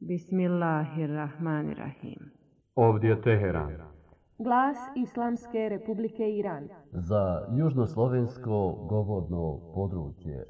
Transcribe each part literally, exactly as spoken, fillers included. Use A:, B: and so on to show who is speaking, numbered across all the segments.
A: Bismillahirrahmanirrahim.
B: Ovdje je Teheran.
C: Glas Islamske Republike Iran.
D: Za južnoslovensko govorno područje.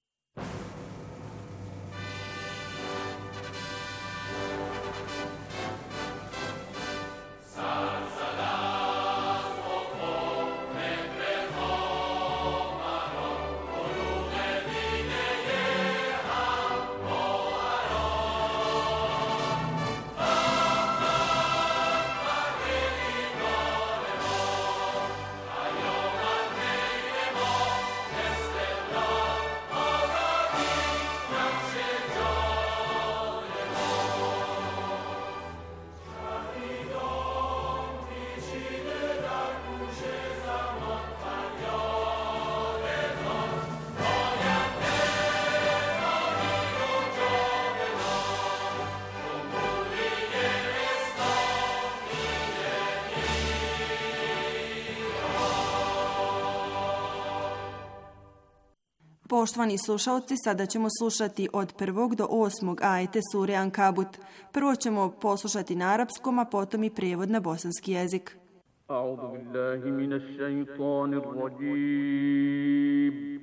E: Poštovani slušalci, sada ćemo slušati od prvog do osmog ajete sure Ankabut. Prvo ćemo poslušati na arapskom, a potom i prijevod na bosanski jezik.
F: A'udhu billahi minash shaitanir rajim.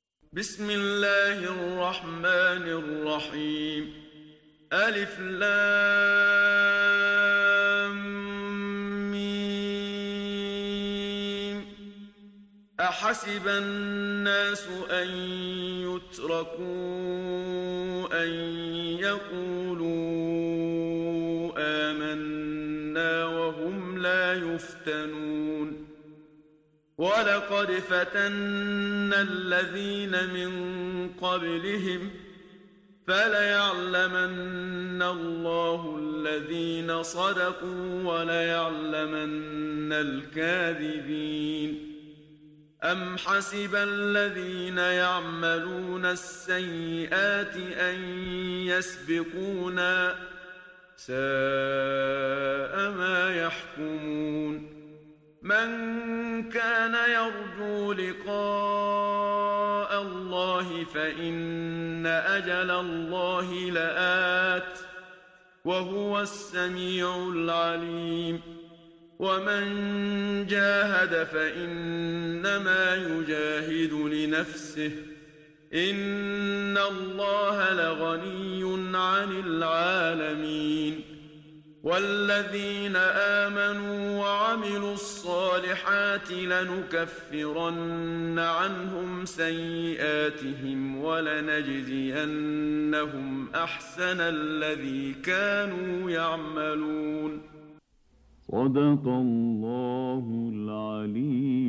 F: Bismillahirrahmanirrahim. Alif lam أحسب الناس أن يتركوا أن يقولوا آمنا وهم لا يفتنون ولقد فتنا الذين من قبلهم فليعلمن الله الذين صدقوا وليعلمن الكاذبين أم حسب الذين يعملون السيئات أن يسبقونا ساء ما يحكمون من كان يرجو لقاء الله فإن أجل الله لآت وهو السميع العليم ومن جاهد فإنما يجاهد لنفسه إن الله لغني عن العالمين والذين آمنوا وعملوا الصالحات لنكفرن عنهم سيئاتهم ولنجزينهم أحسن الذي كانوا يعملون صدق الله العلي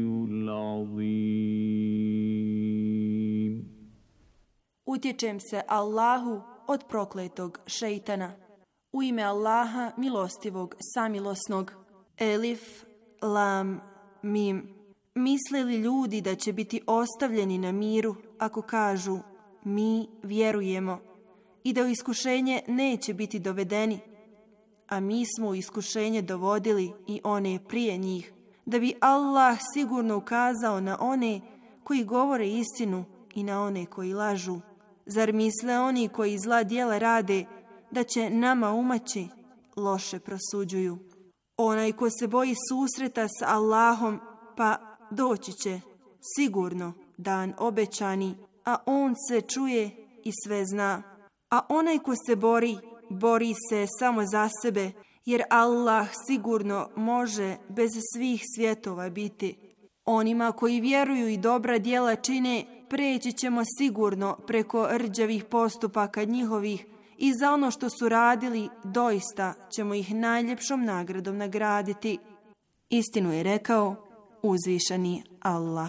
F: العظيم.
E: Utječem se Allahu od prokletog šejtana. U ime Allaha milostivog samilosnog. Elif, lam, mim. Misle li ljudi da će biti ostavljeni na miru ako kažu mi vjerujemo i da u iskušenje neće biti dovedeni? A mi smo u iskušenje dovodili i one prije njih, da bi Allah sigurno ukazao na one koji govore istinu i na one koji lažu. Zar misle oni koji zla djela rade da će nama umaći? Loše prosuđuju. Onaj ko se boji susreta s Allahom, pa doći će sigurno dan obećani, a on se čuje i sve zna. A onaj ko se bori, bori se samo za sebe, jer Allah sigurno može bez svih svjetova biti. Onima koji vjeruju i dobra djela čine, preći ćemo sigurno preko rđavih postupaka njihovih i za ono što su radili doista ćemo ih najljepšom nagradom nagraditi. Istinu je rekao uzvišeni Allah.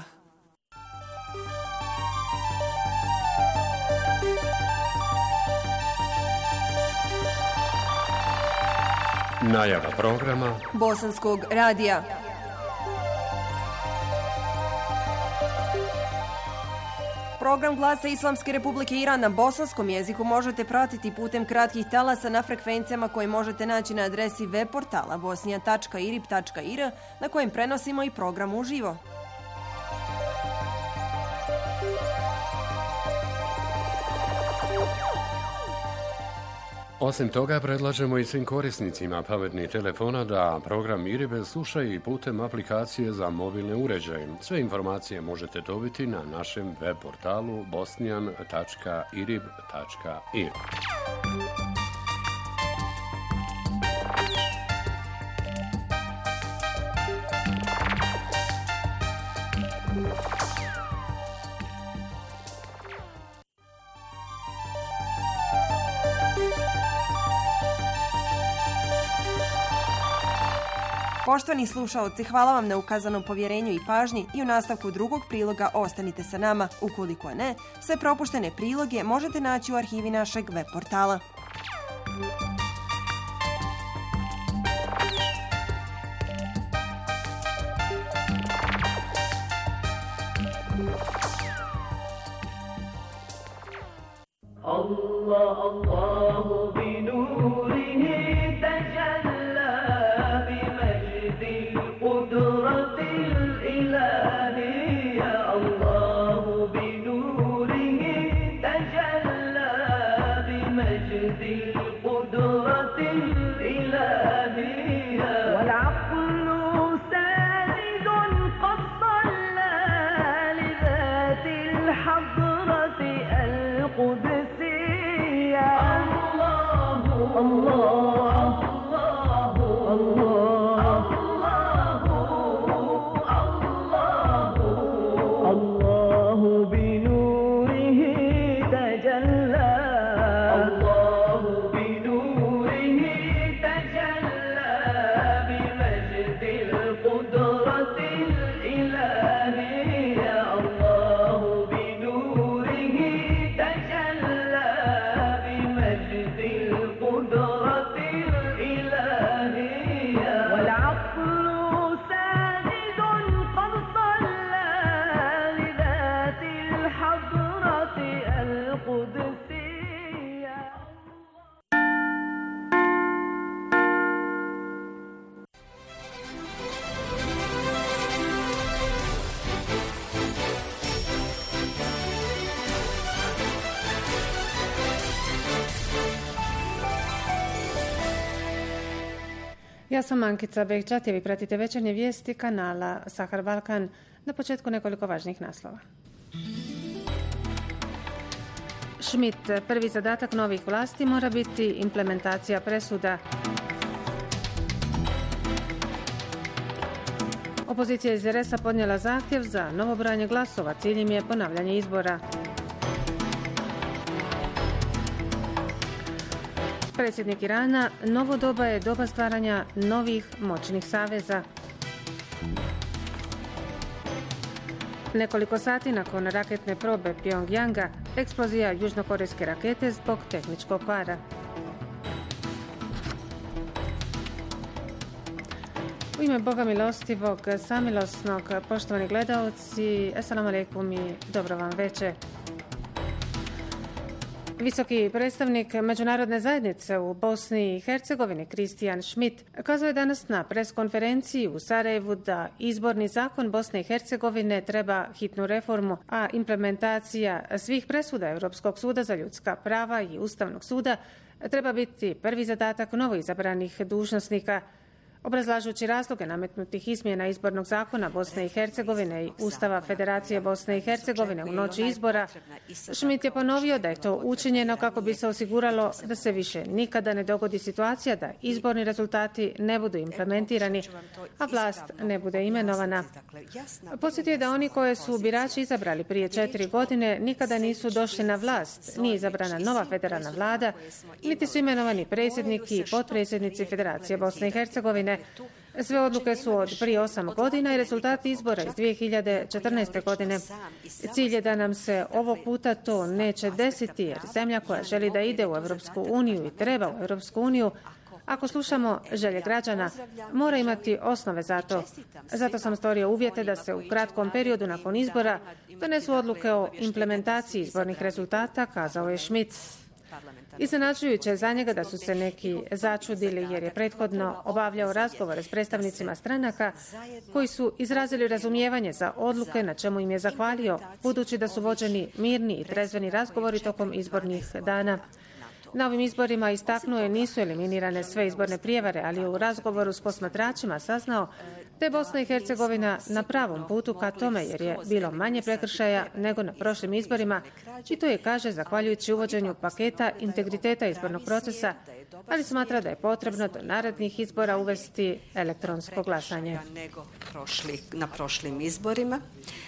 B: Najava programa
E: Bosanskog radija. Program Glasa Islamske Republike Iran na bosanskom jeziku možete pratiti putem kratkih talasa na frekvencijama koje možete naći na adresi web portala bosnija tačka irib tačka ir na kojem prenosimo i program uživo.
B: Osim toga, predlažemo i svim korisnicima pametnih telefona da program Iribe slušaju i putem aplikacije za mobilne uređaje. Sve informacije možete dobiti na našem web portalu bosnijan tačka irib tačka ir.
A: Poštovani slušaoci, hvala vam na ukazanom povjerenju i pažnji i u nastavku drugog priloga ostanite sa nama. Ukoliko ne, sve propuštene priloge možete naći u arhivi našeg web portala.
G: Allah, Allahu bi nurihi tajalla bi majdil qudratil ilahiyya. Allahu bi nurihi tajalla bi majdil qudratil ilahiyya. Wal aqlu salidun qad salla li dhatil hadrati al-qudus. Allah, Allah, Allah, Allahu bi nurihi tajalla. Allahu bi nurihi tajalla bi majdil qudratil ilahiyya. Allahu bi nurihi tajalla bi majdil qudratil ilahiyya. Wal aqlu sajidun qad salla li dhatil hadrati al-qudsiyya.
H: Ja sam Ankica Bekčat i vi pratite večernje vijesti kanala Sahar Balkan. Na početku nekoliko važnih naslova. Schmidt, prvi zadatak novih vlasti mora biti implementacija presuda. Opozicija iz er es a podnijela zahtjev za novo brojanje glasova, cilj im je ponavljanje izbora. Predsjednik Irana, novo doba je doba stvaranja novih moćnih saveza. Nekoliko sati nakon raketne probe Pjongjanga, eksplozija južnokorejske rakete zbog tehničkog kvara. U ime Boga milostivog, samilosnog, poštovani gledaoci, assalamu alaikum i dobro vam veče. Visoki predstavnik međunarodne zajednice u Bosni i Hercegovini Christian Schmidt kazao je danas na preskonferenciji u Sarajevu da izborni zakon Bosne i Hercegovine treba hitnu reformu, a implementacija svih presuda Europskog suda za ljudska prava i Ustavnog suda treba biti prvi zadatak novoizabranih dužnosnika. Obrazlažući razloge nametnutih izmjena izbornog zakona Bosne i Hercegovine i Ustava Federacije Bosne i Hercegovine u noći izbora, Schmidt je ponovio da je to učinjeno kako bi se osiguralo da se više nikada ne dogodi situacija da izborni rezultati ne budu implementirani, a vlast ne bude imenovana. Podsjetio je da oni koje su birači izabrali prije četiri godine nikada nisu došli na vlast, nije izabrana nova federalna vlada, niti su imenovani predsjednik i potpredsjednici Federacije Bosne i Hercegovine. Sve odluke su od prije osam godina i rezultati izbora iz dvije hiljade četrnaeste. godine. Cilj je da nam se ovog puta to neće desiti, jer zemlja koja želi da ide u Europsku uniju i treba u Europsku uniju, ako slušamo želje građana, mora imati osnove za to. Zato sam stvorio uvjete da se u kratkom periodu nakon izbora donesu odluke o implementaciji izbornih rezultata, kazao je Schmidt. Iznenađujuće je za njega da su se neki začudili jer je prethodno obavljao razgovore s predstavnicima stranaka koji su izrazili razumijevanje za odluke na čemu im je zahvalio, budući da su vođeni mirni i trezveni razgovori tokom izbornih dana. Na ovim izborima istaknuo je nisu eliminirane sve izborne prijevare, ali je u razgovoru s posmatračima saznao da je Bosna i Hercegovina na pravom putu ka tome jer je bilo manje prekršaja nego na prošlim izborima i to je, kaže, zahvaljujući uvođenju paketa integriteta izbornog procesa, ali smatra da je potrebno do narednih izbora uvesti elektronsko glasanje.
I: Nego prošli, na prošlim izborima,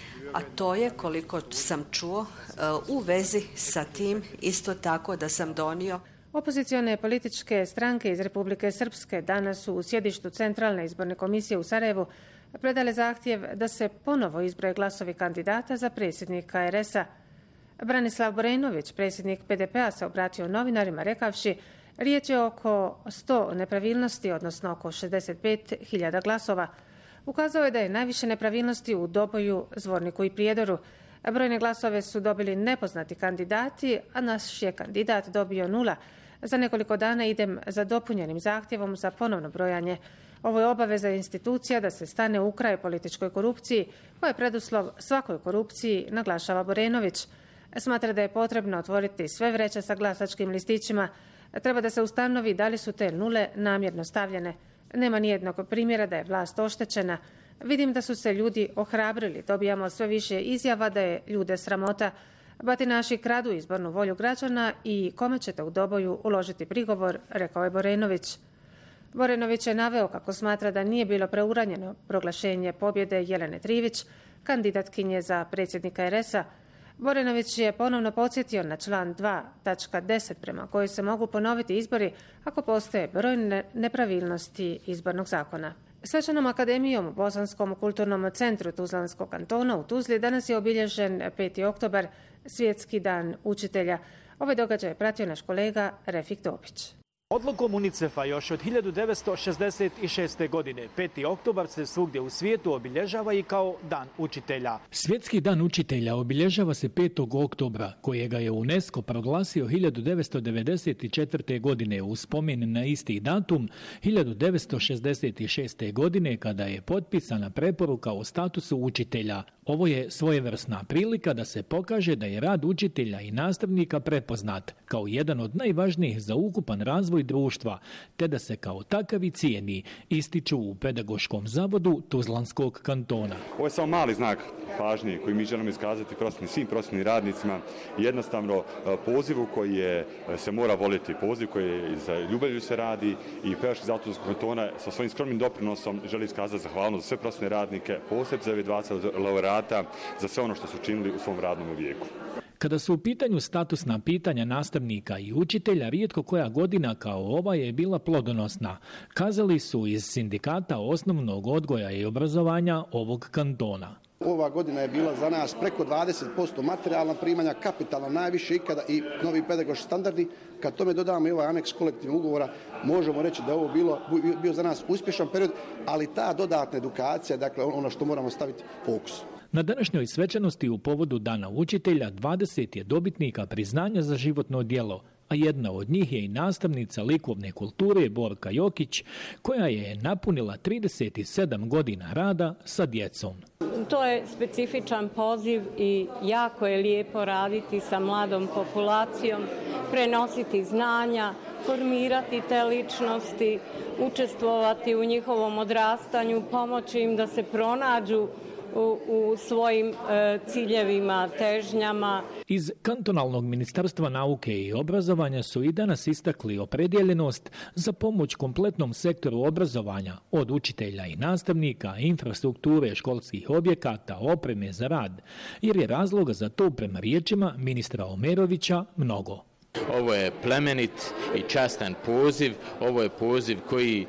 I: a to je, koliko sam čuo, u vezi sa tim isto tako da sam donio.
H: Opozicione političke stranke iz Republike Srpske danas su u sjedištu Centralne izborne komisije u Sarajevu predale zahtjev da se ponovo izbroje glasovi kandidata za predsjednika er es a. Branislav Borenović, predsjednik pe de pe a, se obratio novinarima rekavši: riječ je oko sto nepravilnosti, odnosno oko šezdeset pet hiljada glasova. Ukazao je da je najviše nepravilnosti u Doboju, Zvorniku i Prijedoru. Brojne glasove su dobili nepoznati kandidati, a naš je kandidat dobio nula. Za nekoliko dana idem za dopunjenim zahtjevom za ponovno brojanje. Ovo je obaveza institucija da se stane u kraj političkoj korupciji, koja je preduslov svakoj korupciji, naglašava Borenović. Smatra da je potrebno otvoriti sve vreće sa glasačkim listićima. Treba da se ustanovi da li su te nule namjerno stavljene. Nema nijednog primjera da je vlast oštećena. Vidim da su se ljudi ohrabrili. Dobijamo sve više izjava da je ljude sramota. Batinaši kradu izbornu volju građana i kome ćete u Doboju uložiti prigovor, rekao je Borenović. Borenović je naveo kako smatra da nije bilo preuranjeno proglašenje pobjede Jelene Trivić, kandidatkinje za predsjednika er es a. Borenović je ponovno podsjetio na član dva tačka deset prema kojoj se mogu ponoviti izbori ako postoje brojne nepravilnosti izbornog zakona. Svečanom akademijom u Bosanskom kulturnom centru Tuzlanskog kantona u Tuzli danas je obilježen peti oktobar, Svjetski dan učitelja. Ovaj događaj je pratio naš kolega Refik Topić.
J: Odlukom UNICEF-a još od hiljadu devetsto šezdeset šeste. godine peti oktobar se svugdje u svijetu obilježava i kao Dan učitelja.
K: Svjetski dan učitelja obilježava se petog oktobra, kojega je UNESCO proglasio hiljadu devetsto devedeset četvrte. godine u spomen na isti datum hiljadu devetsto šezdeset šeste. godine kada je potpisana preporuka o statusu učitelja. Ovo je svojevrsna prilika da se pokaže da je rad učitelja i nastavnika prepoznat kao jedan od najvažnijih za ukupan razvoj društva, te da se kao takav i cijeni, ističu u Pedagoškom zavodu Tuzlanskog kantona.
L: Ovo je samo mali znak pažnje koji mi želimo iskazati prosvjetnim, svim prosvjetnim radnicima, jednostavno pozivu koji je, se mora voliti, poziv koji je za ljubavlju se radi i Pedagoški zavod Tuzlanskog kantona sa svojim skromnim doprinosom želi iskazati zahvalnost za sve prosvjetne radnike, posebno za ove dvadeset laureata, za sve ono što su činili u svom radnom vijeku.
K: Kada su u pitanju statusna pitanja nastavnika i učitelja, rijetko koja godina kao ova je bila plodonosna, kazali su iz sindikata osnovnog odgoja i obrazovanja ovog kantona.
M: Ova godina je bila za nas preko dvadeset posto materijalna primanja, kapitalna najviše ikada i novi pedagoški standardi. Kad tome dodamo i ovaj aneks kolektivnog ugovora, možemo reći da je ovo bilo, bio za nas uspješan period, ali ta dodatna edukacija, dakle ono što moramo staviti fokus.
K: Na današnjoj svečanosti u povodu Dana učitelja dvadeset je dobitnika priznanja za životno djelo, a jedna od njih je i nastavnica likovne kulture Borka Jokić, koja je napunila trideset sedam godina rada sa djecom.
N: To je specifičan poziv i jako je lijepo raditi sa mladom populacijom, prenositi znanja, formirati te ličnosti, učestvovati u njihovom odrastanju, pomoći im da se pronađu U, u svojim e, ciljevima, težnjama.
K: Iz kantonalnog ministarstva nauke i obrazovanja su i danas istakli opredjeljenost za pomoć kompletnom sektoru obrazovanja, od učitelja i nastavnika, infrastrukture, školskih objekata, opreme za rad, jer je razloga za to prema riječima ministra Omerovića mnogo.
O: Ovo je plemenit i častan poziv, ovo je poziv koji e,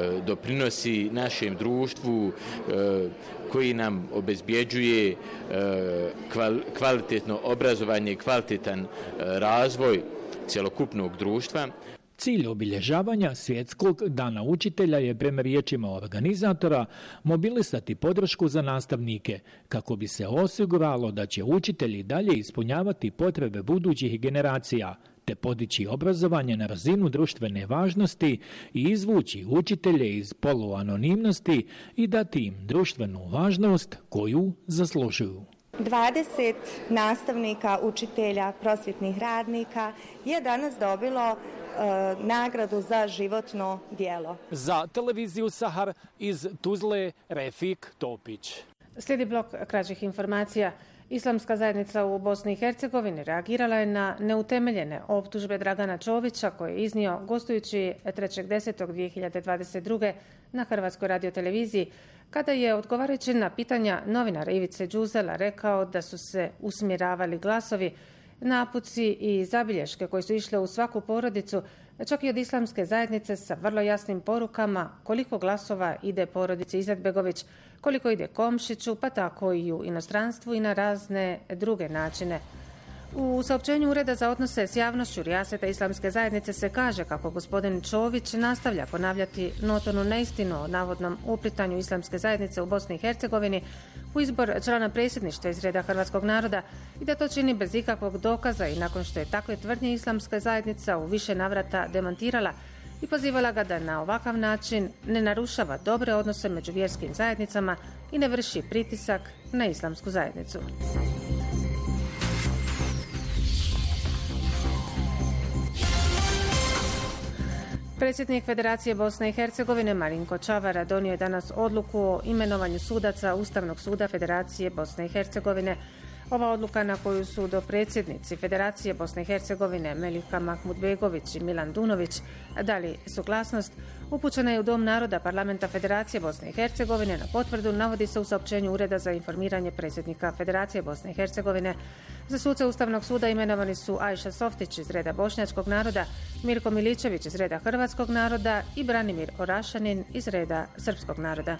O: doprinosi našem društvu, e, koji nam obezbjeđuje e, kval, kvalitetno obrazovanje i kvalitetan e, razvoj cjelokupnog društva.
K: Cilj obilježavanja Svjetskog dana učitelja je prema riječima organizatora mobilisati podršku za nastavnike kako bi se osiguralo da će učitelji dalje ispunjavati potrebe budućih generacija te podići obrazovanje na razinu društvene važnosti i izvući učitelje iz poluanonimnosti i dati im društvenu važnost koju zaslužuju.
P: dvadeset nastavnika, učitelja, prosvjetnih radnika je danas dobilo e, nagradu za životno djelo.
J: Za televiziju Sahar iz Tuzle, Refik Topić.
H: Slijedi blok kraćih informacija. Islamska zajednica u Bosni i Hercegovini reagirala je na neutemeljene optužbe Dragana Čovića koje je iznio gostujući trećeg desetog dvije hiljade dvadeset druge na Hrvatskoj radioteleviziji, kada je odgovarajući na pitanja novinara Ivice Đuzela rekao da su se usmjeravali glasovi, napuci i zabilješke koje su išle u svaku porodicu, čak i od islamske zajednice sa vrlo jasnim porukama koliko glasova ide porodici Izetbegović, koliko ide Komšiću, pa tako i u inostranstvu i na razne druge načine. U saopćenju Ureda za odnose s javnošću Rijaseta islamske zajednice se kaže kako gospodin Čović nastavlja ponavljati notornu neistinu o navodnom uplitanju islamske zajednice u Bosni i Hercegovini u izbor člana predsjedništva iz reda hrvatskog naroda i da to čini bez ikakvog dokaza i nakon što je takve tvrdnje islamska zajednica u više navrata demantirala i pozivala ga da na ovakav način ne narušava dobre odnose među vjerskim zajednicama i ne vrši pritisak na islamsku zajednicu. Predsjednik Federacije Bosne i Hercegovine Marinko Čavara donio je danas odluku o imenovanju sudaca Ustavnog suda Federacije Bosne i Hercegovine. Ova odluka na koju su dopredsjednici Federacije Bosne i Hercegovine Melika Mahmudbegović i Milan Dunović dali suglasnost, upućena je u Dom naroda Parlamenta Federacije Bosne i Hercegovine. Na potvrdu navodi se u saopćenju Ureda za informiranje predsjednika Federacije Bosne i Hercegovine. Za suce Ustavnog suda imenovani su Ajša Softić iz reda bošnjačkog naroda, Mirko Miličević iz reda hrvatskog naroda i Branimir Orašanin iz reda srpskog naroda.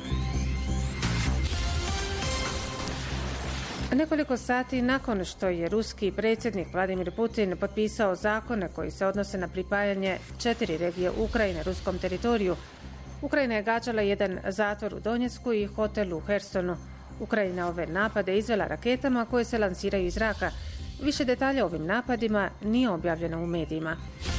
H: Nekoliko sati nakon što je ruski predsjednik Vladimir Putin potpisao zakone koji se odnose na pripajanje četiri regije Ukrajine ruskom teritoriju, Ukrajina je gađala jedan zatvor u Donjecku i hotel u Hersonu. Ukrajina ove napade izvela raketama koje se lansiraju iz zraka. Više detalja o ovim napadima nije objavljeno u medijima.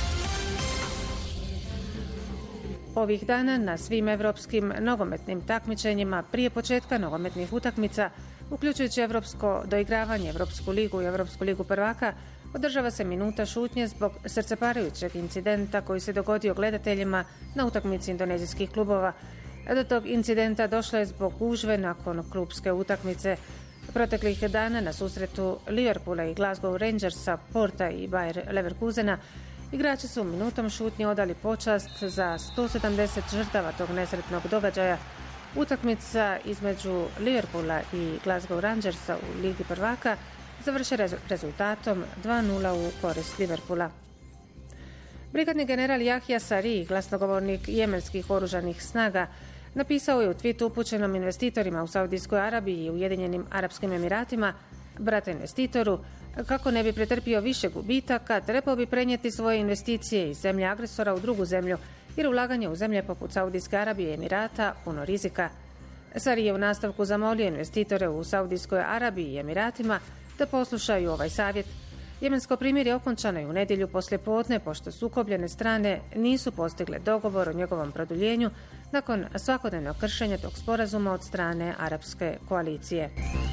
H: Ovih dana na svim evropskim nogometnim takmičenjima prije početka nogometnih utakmica, uključujući evropsko doigravanje, Evropsku ligu i Evropsku ligu prvaka, održava se minuta šutnje zbog srceparajućeg incidenta koji se dogodio gledateljima na utakmici indonezijskih klubova. Do tog incidenta došlo je zbog gužve nakon klubske utakmice. Proteklih dana na susretu Liverpoola i Glasgow Rangersa, Porta i Bayer Leverkusena, igrači su minutom šutnje odali počast za sto sedamdeset žrtava tog nesretnog događaja. Utakmica između Liverpoola i Glasgow Rangersa u Ligi prvaka završe rezultatom dva nula u korist Liverpoola. Brigadni general Jahja Sari, glasnogovornik jemenskih oružanih snaga, napisao je u tweetu upućenom investitorima u Saudijskoj Arabiji i Ujedinjenim Arapskim Emiratima, brate investitoru, kako ne bi pretrpio više gubitaka, trebao bi prenijeti svoje investicije iz zemlje agresora u drugu zemlju, jer ulaganje u zemlje poput Saudijske Arabije i Emirata puno rizika. Sari je u nastavku zamolio investitore u Saudijskoj Arabiji i Emiratima da poslušaju ovaj savjet. Jemensko primirje je okončano i u nedjelju poslijepodne, pošto sukobljene strane nisu postigle dogovor o njegovom produljenju nakon svakodnevnog kršenja tog sporazuma od strane arapske koalicije.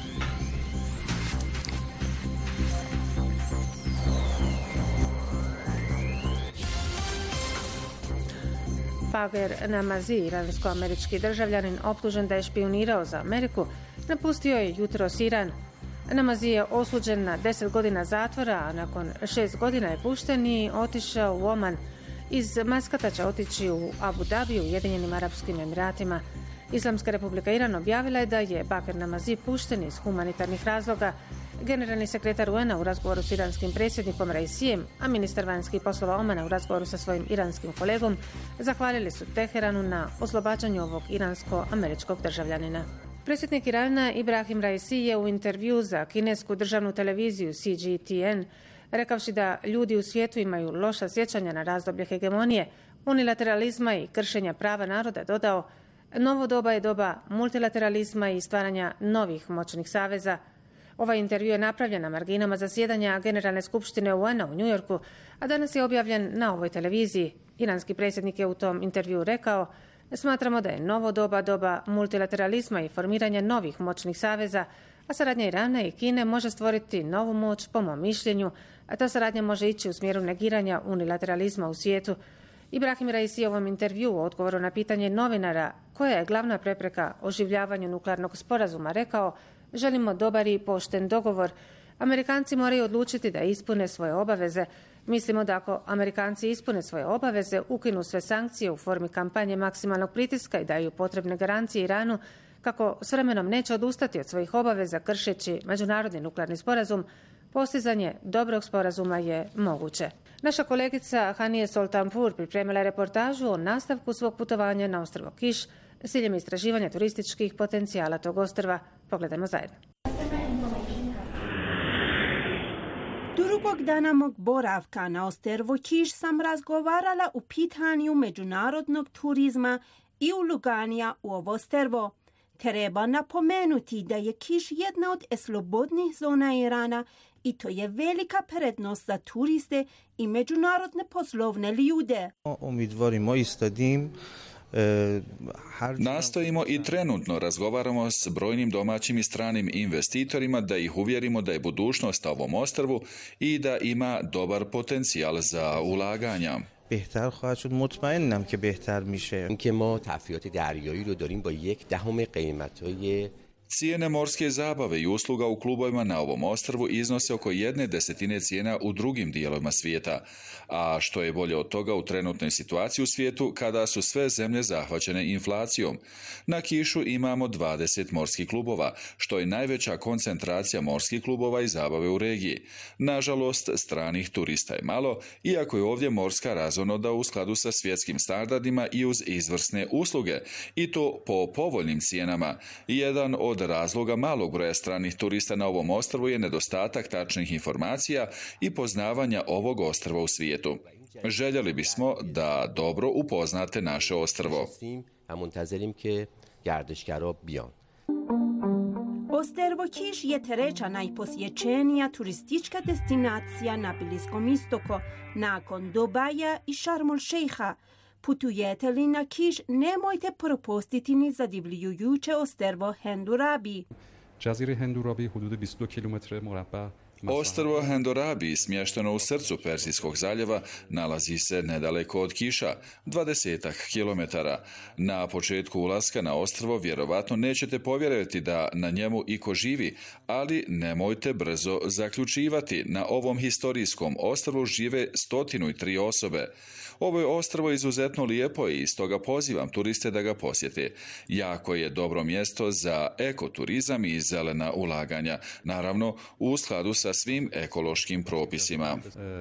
H: Bager Namazi, iransko-američki državljanin optužen da je špijunirao za Ameriku, napustio je jutros Iran. Namazi je osuđen na deset godina zatvora, a nakon šest godina je pušten i otišao u Oman. Iz Maskata će otići u Abu Dhabi u Ujedinjenim Arapskim Emiratima. Islamska republika Iran objavila je da je Bager Namazi pušten iz humanitarnih razloga. Generalni sekretar U N-a u razgovoru s iranskim predsjednikom Raisijem, a ministar vanjskih poslova Omana u razgovoru sa svojim iranskim kolegom, zahvalili su Teheranu na oslobađanju ovog iransko-američkog državljanina. Predsjednik Irana Ibrahim Raisi je u intervju za kinesku državnu televiziju C G T N rekavši da ljudi u svijetu imaju loša sjećanja na razdoblje hegemonije, unilateralizma i kršenja prava naroda, dodao: novo doba je doba multilateralizma i stvaranja novih moćnih saveza. Ovaj intervju je napravljen na marginama zasjedanja Generalne skupštine U N-a u New Yorku, a danas je objavljen na ovoj televiziji. Iranski predsjednik je u tom intervju rekao: smatramo da je novo doba doba multilateralizma i formiranja novih moćnih saveza, a saradnja Irana i Kine može stvoriti novu moć, po mom mišljenju, a ta saradnja može ići u smjeru negiranja unilateralizma u svijetu. Ibrahim Raisi u ovom intervju u odgovoru na pitanje novinara koja je glavna prepreka oživljavanju nuklearnog sporazuma rekao: želimo dobar i pošten dogovor. Amerikanci moraju odlučiti da ispune svoje obaveze. Mislimo da ako Amerikanci ispune svoje obaveze, ukinu sve sankcije u formi kampanje maksimalnog pritiska i daju potrebne garancije Iranu kako s vremenom neće odustati od svojih obaveza kršeći međunarodni nuklearni sporazum, postizanje dobrog sporazuma je moguće. Naša kolegica Hanije Soltanpour pripremila reportažu o nastavku svog putovanja na ostrvo Kiš s ciljem istraživanja turističkih potencijala tog ostrva. Pogledajmo zajedno.
Q: Drugog dana mog boravka na ostrvo Kiš sam razgovarala u pitanju međunarodnog turizma i ulaganja u ovo ostrvo. Treba napomenuti da je Kiš jedna od slobodnih zona Irana i to je velika prednost za turiste i međunarodne poslovne ljude.
R: Umidvorimo istadim. Nastojimo i trenutno razgovaramo s brojnim domaćim i stranim investitorima da ih uvjerimo da je budućnost na ovom ostrvu i da ima dobar potencijal za ulaganja.
S: بهتر خواهد شد مطمئنم که بهتر میشه اینکه ما تفریحات دریایی رو داریم با یک دهم قیمت‌های
R: Cijene morske zabave i usluga u klubovima na ovom ostrvu iznose oko jedne desetine cijena u drugim dijelovima svijeta, a što je bolje od toga u trenutnoj situaciji u svijetu kada su sve zemlje zahvaćene inflacijom. Na Kišu imamo dvadeset morskih klubova, što je najveća koncentracija morskih klubova i zabave u regiji. Nažalost, stranih turista je malo, iako je ovdje morska razonoda u skladu sa svjetskim standardima i uz izvrsne usluge, i to po povoljnim cijenama. Jedan od razloga malog broja stranih turista na ovom ostrvu je nedostatak tačnih informacija i poznavanja ovog ostrva u svijetu. Željeli bismo da dobro upoznate naše ostrvo.
Q: Ostrvo Kiš je treća najposjećenija turistička destinacija na Bliskom istoku, nakon Dubaja i Šarm el Šejha. Putujete li na Kiš, nemojte propustiti ni zadivljujuće ostrvo Hendurabi.
T: Jazire Hendurabi hudud dvjesto dva kilometra مربع.
R: Ostrvo Hendurabi, smješteno u srcu Persijskog zaljeva, nalazi se nedaleko od Kiša, dvadesetak kilometara. Na početku ulaska na ostrvo vjerovatno nećete povjerovati da na njemu iko živi, ali nemojte brzo zaključivati. Na ovom historijskom ostrvu žive stotinu i tri osobe. Ovo je ostrvo izuzetno lijepo i stoga pozivam turiste da ga posjete. Jako je dobro mjesto za ekoturizam i zelena ulaganja, naravno u skladu sa svim ekološkim propisima.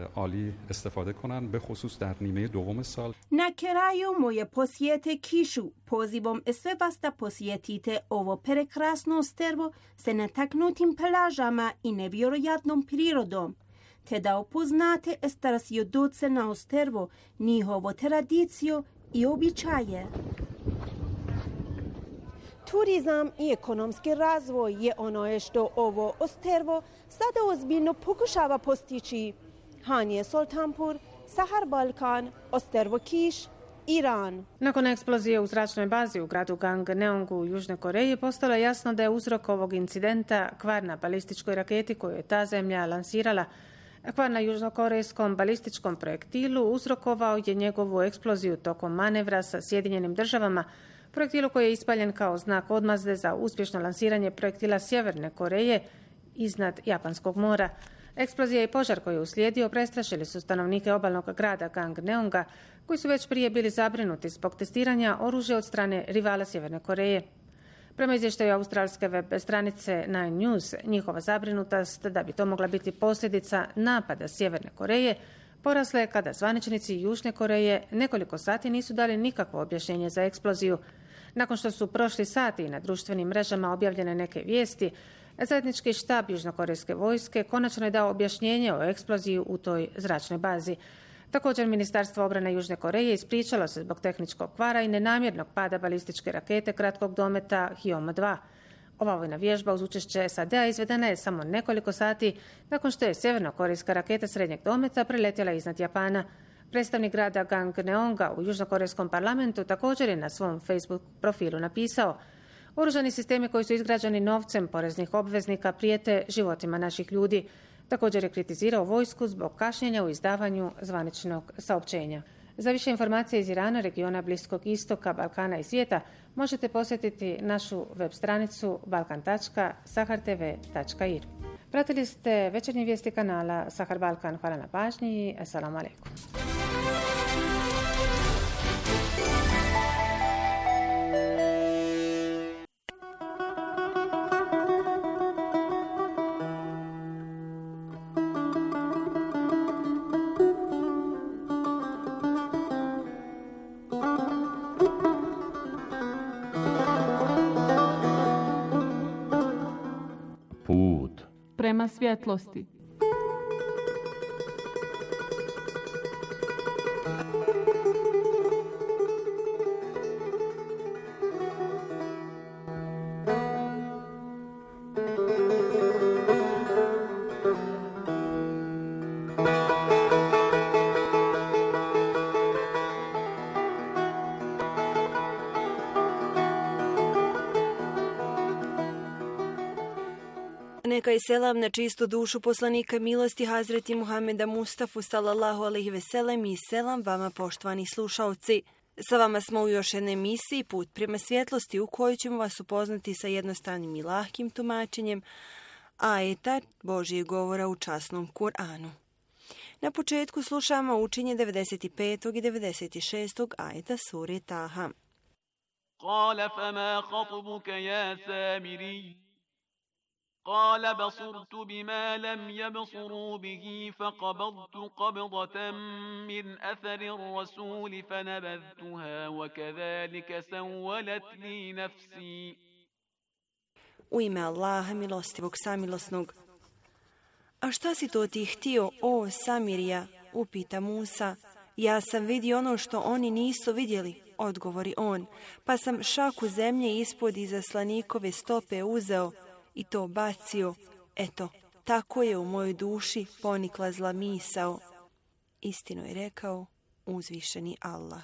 Q: Na kraju moje posjete Kišu pozivom sve vas da posjetite ovo prekrasno ostrvo sa netaknutim plažama i nevjerojatnom prirodom, te da upoznate starosjedince na ostrvo, njihovu tradiciju i običaje. Turizam i ekonomski razvoj je ono što ovo ostrvo sada ozbiljno pokušava postići. Hanije Soltanpour, Sahar Balkan, ostrvo Kiš, Iran.
H: Nakon eksplozije u zračnoj bazi u gradu Gangneongu u Južnoj Koreji postalo je jasno da je uzrok ovog incidenta kvar na balističkoj raketi koju je ta zemlja lansirala. Kvar na južnokorejskom balističkom projektilu uzrokovao je njegovu eksploziju tokom manevra sa Sjedinjenim državama, projektilu koji je ispaljen kao znak odmazde za uspješno lansiranje projektila Sjeverne Koreje iznad Japanskog mora. Eksplozija i požar koji je uslijedio prestrašili su stanovnike obalnog grada Gangneonga, koji su već prije bili zabrinuti zbog testiranja oružja od strane rivala Sjeverne Koreje. Prema izvještaju australske web stranice Nine News, njihova zabrinutost da bi to mogla biti posljedica napada Sjeverne Koreje porasle kada zvaničnici Južne Koreje nekoliko sati nisu dali nikakvo objašnjenje za eksploziju. Nakon što su prošli sati i na društvenim mrežama objavljene neke vijesti, zajednički štab južnokorejske vojske konačno je dao objašnjenje o eksploziji u toj zračnoj bazi. Također, Ministarstvo obrane Južne Koreje ispričalo se zbog tehničkog kvara i nenamjernog pada balističke rakete kratkog dometa Hyoma dva. Ova vojna vježba uz učešće S A D-a izvedena je samo nekoliko sati nakon što je sjevernokorejska raketa srednjeg dometa preletjela iznad Japana. Predstavnik grada Gangneonga u južnokorejskom parlamentu također je na svom Facebook profilu napisao: Oružani sistemi koji su izgrađeni novcem poreznih obveznika prijete životima naših ljudi. Također je kritizirao vojsku zbog kašnjenja u izdavanju zvaničnog saopćenja. Za više informacija iz Irana, regiona Bliskog istoka, Balkana i svijeta možete posjetiti našu web stranicu balkan tačka sahar t v tačka i r. Pratili ste večernje vijesti kanala Sahar Balkan. Hvala na pažnji i assalamu alaikum.
C: Prema svjetlosti.
A: Neka je selam na čistu dušu poslanika milosti Hazreti Muhameda Mustafa sallallahu alejhi ve sellem i selam vama poštovani slušaoci. Sa vama smo u još jednoj emisiji Put prema svjetlosti u kojoj ćemo vas upoznati sa jednostavnim i lahkim tumačenjem ajeta Božjeg govora u časnom Kur'anu. Na početku slušamo učenje devedeset petog i devedeset šestog ajeta sure Taha.
F: Qala fama khatubuka ya Samiri? قال بصرت بما لم يبصروا به فقبضت قبضة من أثر الرسول فنبذتها وكذلك سولت لي نفسي.
A: U ime Allaha milostivog samilosnog. A šta si to ti htio, o Samirija, upita Musa. Ja sam vidio ono što oni nisu vidjeli, odgovori on, pa sam šaku zemlje ispod izaslanikove stope uzeo i to bacio. Eto, tako je u mojoj duši ponikla zla misao. Istinu je rekao uzvišeni Allah.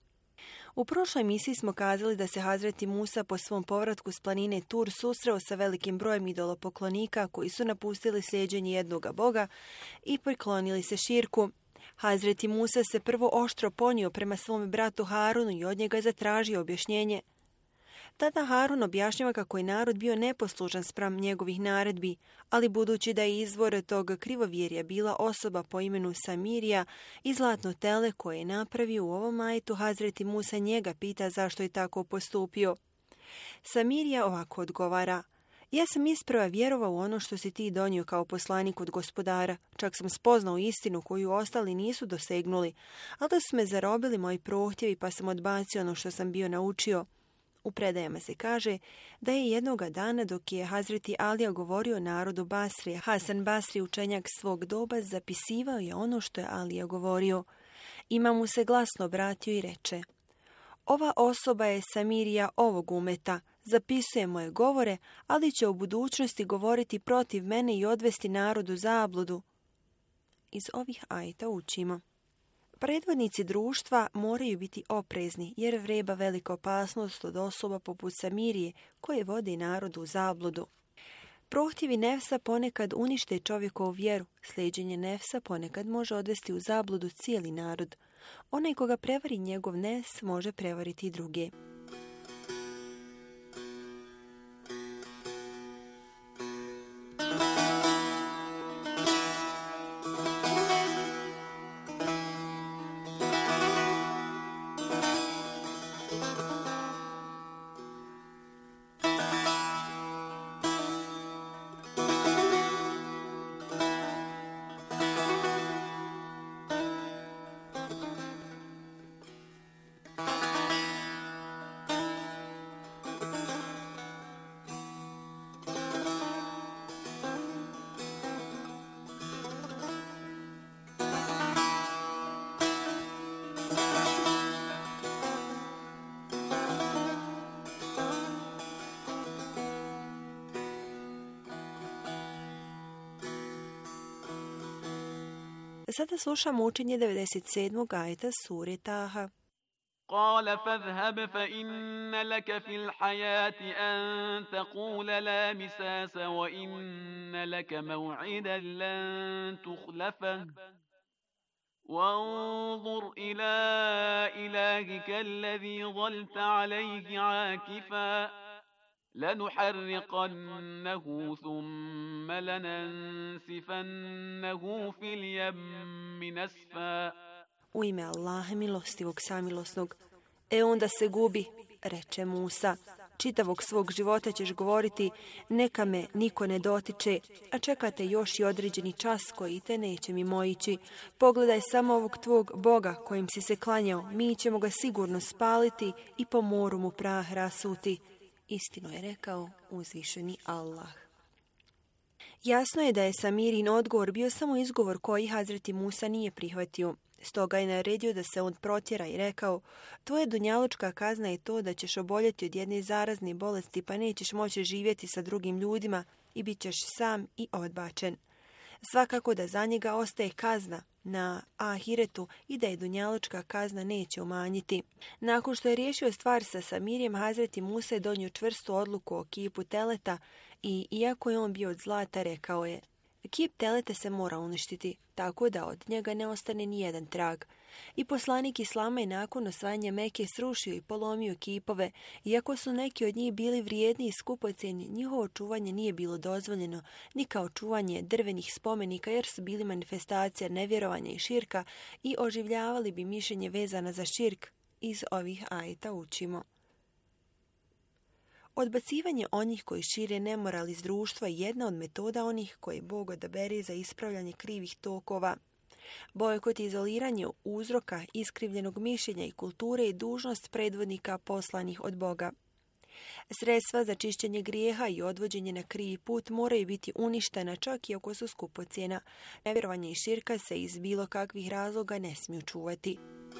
A: U prošloj emisiji smo kazali da se Hazreti Musa po svom povratku s planine Tur susreo sa velikim brojem idolopoklonika koji su napustili slijeđenje jednoga boga i priklonili se širku. Hazreti Musa se prvo oštro ponio prema svom bratu Harunu i od njega zatražio objašnjenje. Tada Harun objašnjava kako je narod bio neposlušan spram njegovih naredbi, ali budući da je izvor tog krivovjerja bila osoba po imenu Samirija i zlatno tele koje je napravio u ovom ajetu, Hazreti Musa njega pita zašto je tako postupio. Samirija ovako odgovara: ja sam isprava vjerovao u ono što si ti donio kao poslanik od gospodara, čak sam spoznao istinu koju ostali nisu dosegnuli, ali da su me zarobili moji prohtjevi pa sam odbacio ono što sam bio naučio. U predajama se kaže da je jednoga dana dok je Hazreti Alija govorio narodu Basrije, Hasan Basri, učenjak svog doba, zapisivao je ono što je Alija govorio. Imam mu se glasno obratio i reče: ova osoba je Samirija ovog umeta, zapisuje moje govore, ali će u budućnosti govoriti protiv mene i odvesti narodu zabludu. Iz ovih ajeta učimo: predvodnici društva moraju biti oprezni jer vreba velika opasnost od osoba poput Samirije koje vode narodu u zabludu. Prohtjevi nefsa ponekad unište čovjekovu vjeru, slijeđenje nefsa ponekad može odvesti u zabludu cijeli narod. Onaj koga prevari njegov nefs može prevariti i druge. Sada slušamo učenje devedeset sedmog ajeta sure Taha.
F: قال فاذهب فإن لك في الحياة أن تقول لا مساس وإن لك موعدا لن تخلفه وانظر إلى إلهك الذي ظلت عليه عاكفا لنحرقنه ثم لننسفنه في اليم نسفا.
A: U ime Allaha milostivog samilosnog. E onda se gubi, reče Musa. Čitavog svog života ćeš govoriti, neka me niko ne dotiče, a čekate još i određeni čas koji te neće mimo ići. Pogledaj samo ovog tvog Boga kojim si se klanjao, mi ćemo ga sigurno spaliti i po moru mu prah rasuti. Istino je rekao uzvišeni Allah. Jasno je da je Samirin odgovor bio samo izgovor koji Hazreti Musa nije prihvatio. Stoga je naredio da se on protjera i rekao, tvoja dunjalučka kazna je to da ćeš oboljeti od jedne zarazne bolesti pa nećeš moći živjeti sa drugim ljudima i bit ćeš sam i odbačen. Svakako da za njega ostaje kazna na ahiretu i da je dunjalučka kazna neće umanjiti. Nakon što je riješio stvar sa Samirijem, Hazreti Musa je donio čvrstu odluku o kipu teleta i iako je on bio od zlata, rekao je, kip teleta se mora uništiti, tako da od njega ne ostane ni jedan trag. I poslanik Islama je nakon osvajanja Meke srušio i polomio kipove, iako su neki od njih bili vrijedni i skupocjeni, njihovo čuvanje nije bilo dozvoljeno, ni kao čuvanje drvenih spomenika, jer su bili manifestacija nevjerovanja i širka i oživljavali bi mišljenje vezana za širk. Iz ovih ajeta učimo. Odbacivanje onih koji šire nemoral iz društva je jedna od metoda onih koje Bog odabere za ispravljanje krivih tokova. Bojkot i izoliranje uzroka iskrivljenog mišljenja i kulture je dužnost predvodnika poslanih od Boga. Sredstva za čišćenje grijeha i odvođenje na krivi put moraju biti uništena čak i ako su skupocjena. Nevjerovanje i širka se iz bilo kakvih razloga ne smiju čuvati.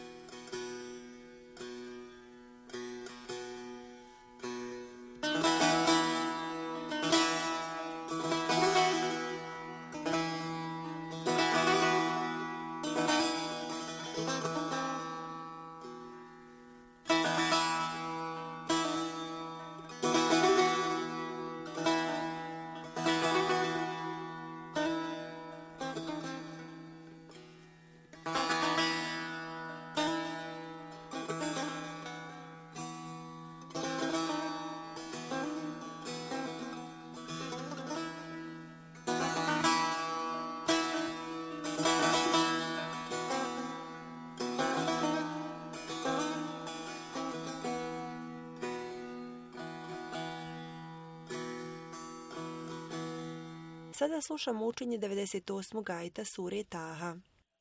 A: Sada slušamo učenje devedeset osmog ajeta sure Taha.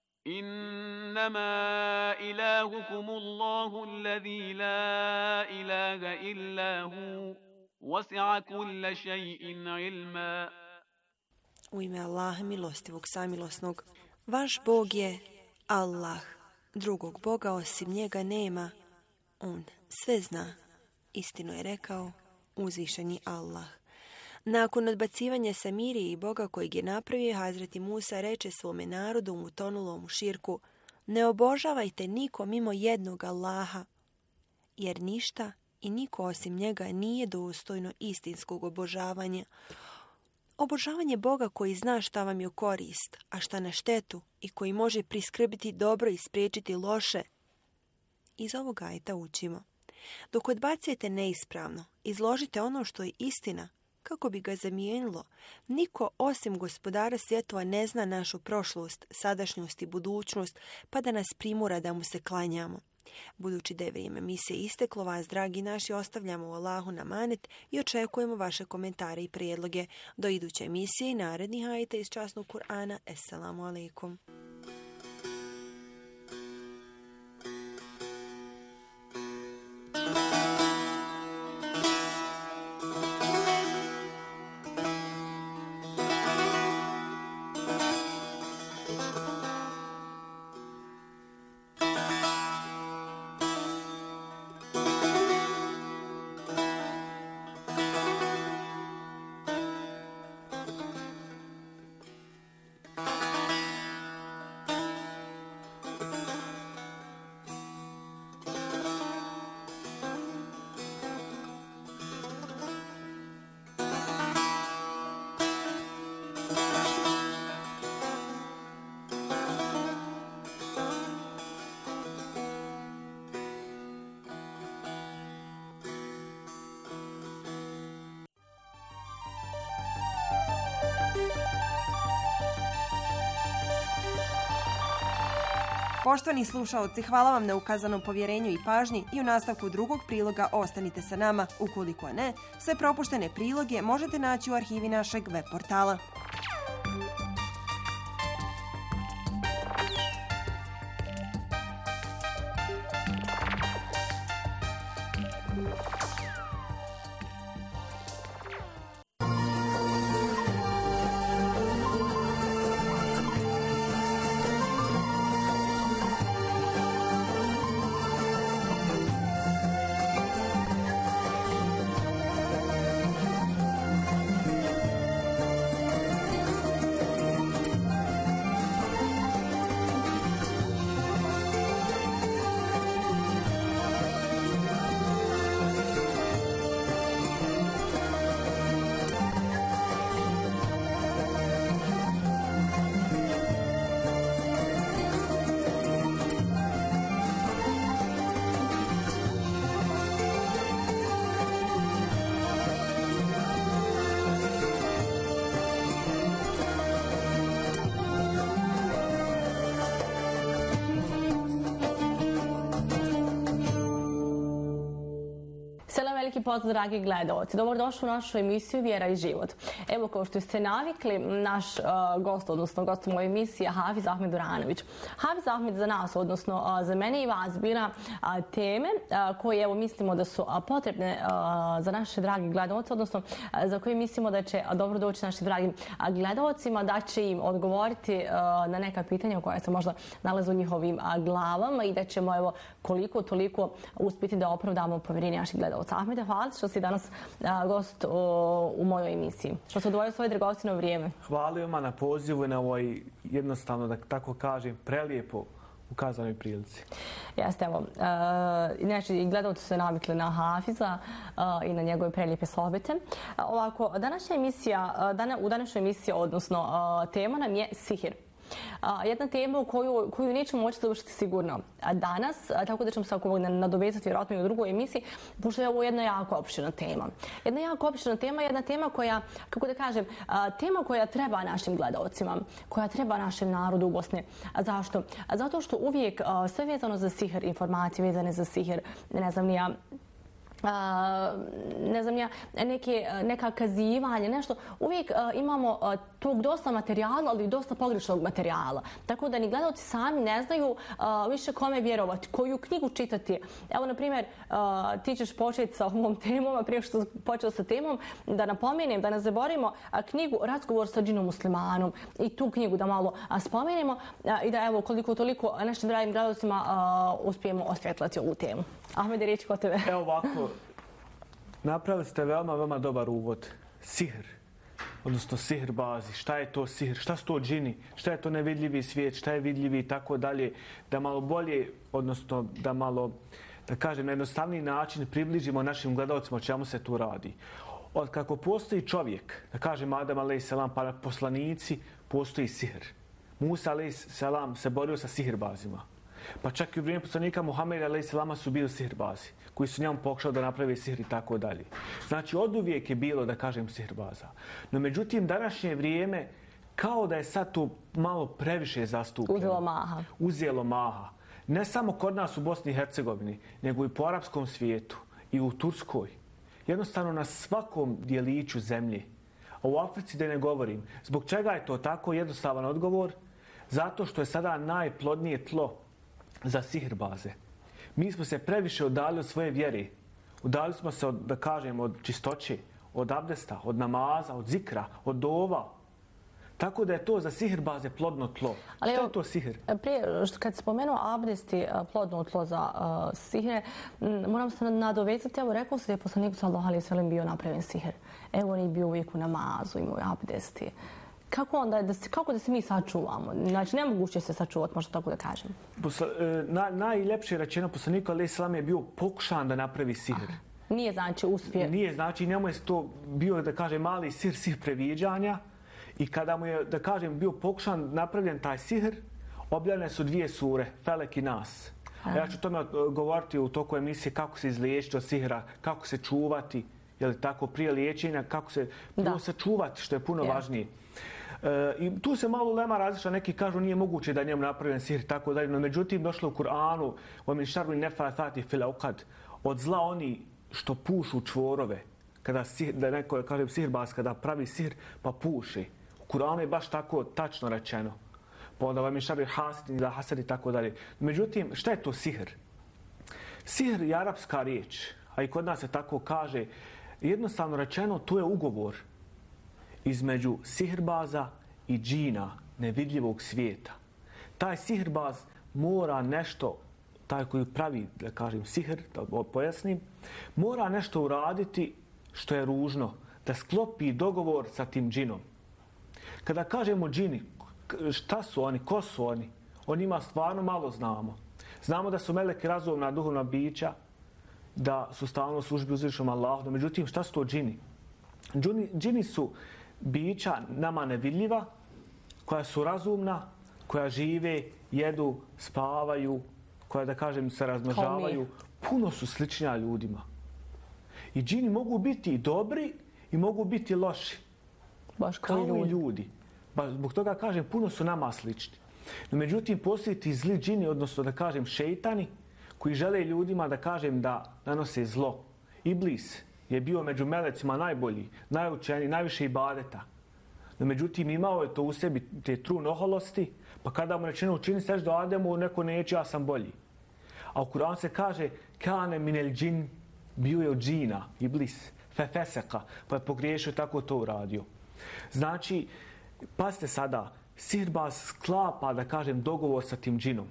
F: Innama ilahukum Allahu alladhi la ilaha illa hu wasi'a kulla shay'in ilma.
A: U ime Allaha milostivog samilosnog. Vaš Bog je Allah. Drugog Boga osim njega nema. On sve zna. Istino je rekao uzvišeni Allah. Nakon odbacivanja Samirije i Boga kojeg je napravio, Hazreti Musa reče svome narodu utonulom u širku, ne obožavajte niko mimo jednog Allaha, jer ništa i niko osim njega nije dostojno istinskog obožavanja. Obožavanje Boga koji zna šta vam je u korist, a šta na štetu i koji može priskrbiti dobro i spriječiti loše. Iz ovog ajeta učimo. Dok odbacujete neispravno, izložite ono što je istina, kako bi ga zamijenilo. Niko osim gospodara svjetova ne zna našu prošlost, sadašnjost i budućnost, pa da nas primora da mu se klanjamo. Budući da je vrijeme emisije isteklo, vas, dragi naši, ostavljamo u Allahu na manet i očekujemo vaše komentare i prijedloge. Do iduće emisije i narednih ajeta iz časnog Kur'ana. Esselamu alaikum. Poštovani slušaoci, hvala vam na ukazanom povjerenju i pažnji i u nastavku drugog priloga ostanite sa nama. Ukoliko ne, sve propuštene priloge možete naći u arhivi našeg web portala.
U: Veliki pozdrav, dragi gledalci. Dobrodošli u našu emisiju Vjera i život. Evo, kao što ste navikli, naš uh, gost, odnosno gost u mojoj emisiji je Hafiz Ahmed Duranović. Hafiz Ahmed za nas, odnosno uh, za mene i vas, bira uh, teme uh, koje evo, mislimo da su uh, potrebne uh, za naše dragi gledalce, odnosno uh, za koje mislimo da će uh, dobro doći našim dragim uh, gledalcima, da će im odgovoriti uh, na neka pitanja koja se možda nalaze u njihovim uh, glavama i da ćemo evo, koliko toliko uspjeti da opravdamo povjerenje naših gledalca. Ahmede, hvala što si danas a, gost o, u mojoj emisiji. Što se odvojio svoje dragocjeno vrijeme.
J: Hvala vam na pozivu i na ovoj jednostavno, da tako kažem, prelijepo ukazanoj prilici.
U: Jeste, evo. Inače, i gledalci su se navikli na Hafiza a, i na njegove prelijepe sohbete. A, ovako, današnja emisija, dana, u današnjoj emisiji, odnosno a, tema nam je sihir. Uh, jedna tema u koju, koju nećemo moći završiti sigurno danas, uh, tako da ćemo se ako nadovezati vjerojatno i u drugoj emisiji, pošto je ovo jedna jako opširna tema. Jedna jako opširna tema, jedna tema koja, kako da kažem, uh, tema koja treba našim gledalcima, koja treba našem narodu u Bosni. A zašto? A zato što uvijek uh, sve vezano za sihir, informacije vezane za sihir, ne znam ni ja, Uh, ne znam ja, neke, neka kazivanja, nešto. Uvijek uh, imamo uh, tog dosta materijala, ali i dosta pogrešnog materijala. Tako da ni gledalci sami ne znaju uh, više kome vjerovati, koju knjigu čitati. Evo, na primjer, uh, ti ćeš početi sa ovom temom, a prije što počeo sa temom, da napomenem, da ne zaboravimo uh, knjigu Razgovor sa džinom muslimanom i tu knjigu da malo uh, spomenemo uh, i da evo koliko toliko našim dragim gledalcima uh, uspijemo osvjetlati ovu temu. Ahmede, riječ kod tebe.
J: Evo ovako, napravili ste veoma, veoma dobar uvod. Sihr, odnosno sihr bazi. Šta je to sihr? Šta su to džini? Šta je to nevidljivi svijet? Šta je vidljivi i tako dalje? Da malo bolje, odnosno da malo, da kažem, na jednostavniji način približimo našim gledalcima o čemu se tu radi. Od kako postoji čovjek, da kažem Adam a.s. pa poslanici, postoji sihr. Musa a.s. se borio sa sihrbazima. Pa čak i u vrijeme poslanika Muhameda a.s. su bili sihrbazi, koji su njemu pokušali da naprave sihr i tako dalje. Znači, od uvijek je bilo, da kažem, sihrbaza. No, međutim, današnje vrijeme, kao da je sad to malo previše zastupljeno.
U: Uzelo maha.
J: Uzelo maha. Ne samo kod nas u Bosni i Hercegovini, nego i po arapskom svijetu i u Turskoj. Jednostavno na svakom dijeliću zemlje. A u Africi da ne govorim. Zbog čega je to tako? Jednostavan odgovor. Zato što je sada najplodnije tlo za sihrbaze. Mi smo se previše udali od svoje vjere. Udali smo se, od, da kažem, od čistoće, od abdesta, od namaza, od zikra, od dova. Tako da je to za sihrbaze plodno tlo.
U: Ali
J: što je to sihr?
U: Prije, kad spomenuo abdest i plodno tlo za uh, sihre, moram se nadovezati, evo rekao se da je poslanik sallallahu alejhi ve sellem bio napravljen sihr. Evo on je bio uvijek u namazu, imao je abdesti. Kako onda, da se, kako da se mi sačuvamo? Znači, nemoguće se sačuvati, možda tako da kažem.
J: Posla, na, najljepše rečeno, poslanik alejhi selam je bio pokušan da napravi sihr. Aha.
U: Nije znači uspije.
J: Nije znači, njemu je to bio, da kažem, mali sihr, sihr previđanja. I kada mu je, da kažem, bio pokušan napravljen taj sihr, objavljene su dvije sure, Felek i Nas. A ja ću tome govoriti u toku emisije kako se izliječiti od sihra, kako se čuvati, je li tako, prije liječenja, kako se prvo se čuvati, što je puno yeah. važnije. E, I tu se malo ulema različila, neki kažu nije moguće da je njemu napravljen sihr, tako dalje, no međutim došlo u Kur'anu وَمِنْ شَرِّ النَّفَّاثَاتِ فِي الْعُقَدِ od zla oni što pušu čvorove, kada sihr, da neko kaže sihrbaz, kada pravi sihr pa puši. U Kur'anu je baš tako tačno rečeno. Pa onda وَمِنْ شَرِّ حَاسِدٍ إِذَا حَسَدَ i tako dalje. Međutim, šta je to sihr? Sihr je arapska riječ, a i kod nas se tako kaže. Jednostavno rečeno, to je ugovor između sihrbaza i džina, nevidljivog svijeta. Taj sihrbaz mora nešto, taj koji pravi, da kažem, sihr, da pojasnim, mora nešto uraditi što je ružno, da sklopi dogovor sa tim džinom. Kada kažemo džini, šta su oni, ko su oni, o njima stvarno malo znamo. Znamo da su meleki razumna duhovna bića, da su stalno u službi uzvišenom Allahu. Međutim, šta su to džini? Džini, džini su bića nama nevidljiva, koja su razumna, koja žive, jedu, spavaju, koja, da kažem, se razmnožavaju. Puno su sličnija ljudima. I džini mogu biti i dobri i mogu biti loši.
U: Baš
J: kao
U: ljudi.
J: i ljudi. Ba, zbog toga kažem, puno su nama slični. No, međutim, postoji ti zli džini, odnosno da kažem šejtani, koji žele ljudima da kažem da nanose zlo. Iblis je bio među melecima najbolji, najučeniji, najviše ibadeta. No, međutim, imao je to u sebi te trun oholosti, pa kada mu rečeno učini seždu Ademu, neko neće, ja sam bolji. A u Kur'anu se kaže kane minel džin, bio je od džina, Iblis, fefeseka, pa je pogriješio, tako to uradio. Znači, pazite sada, sihirbaz sklapa, da kažem, dogovor sa tim džinom.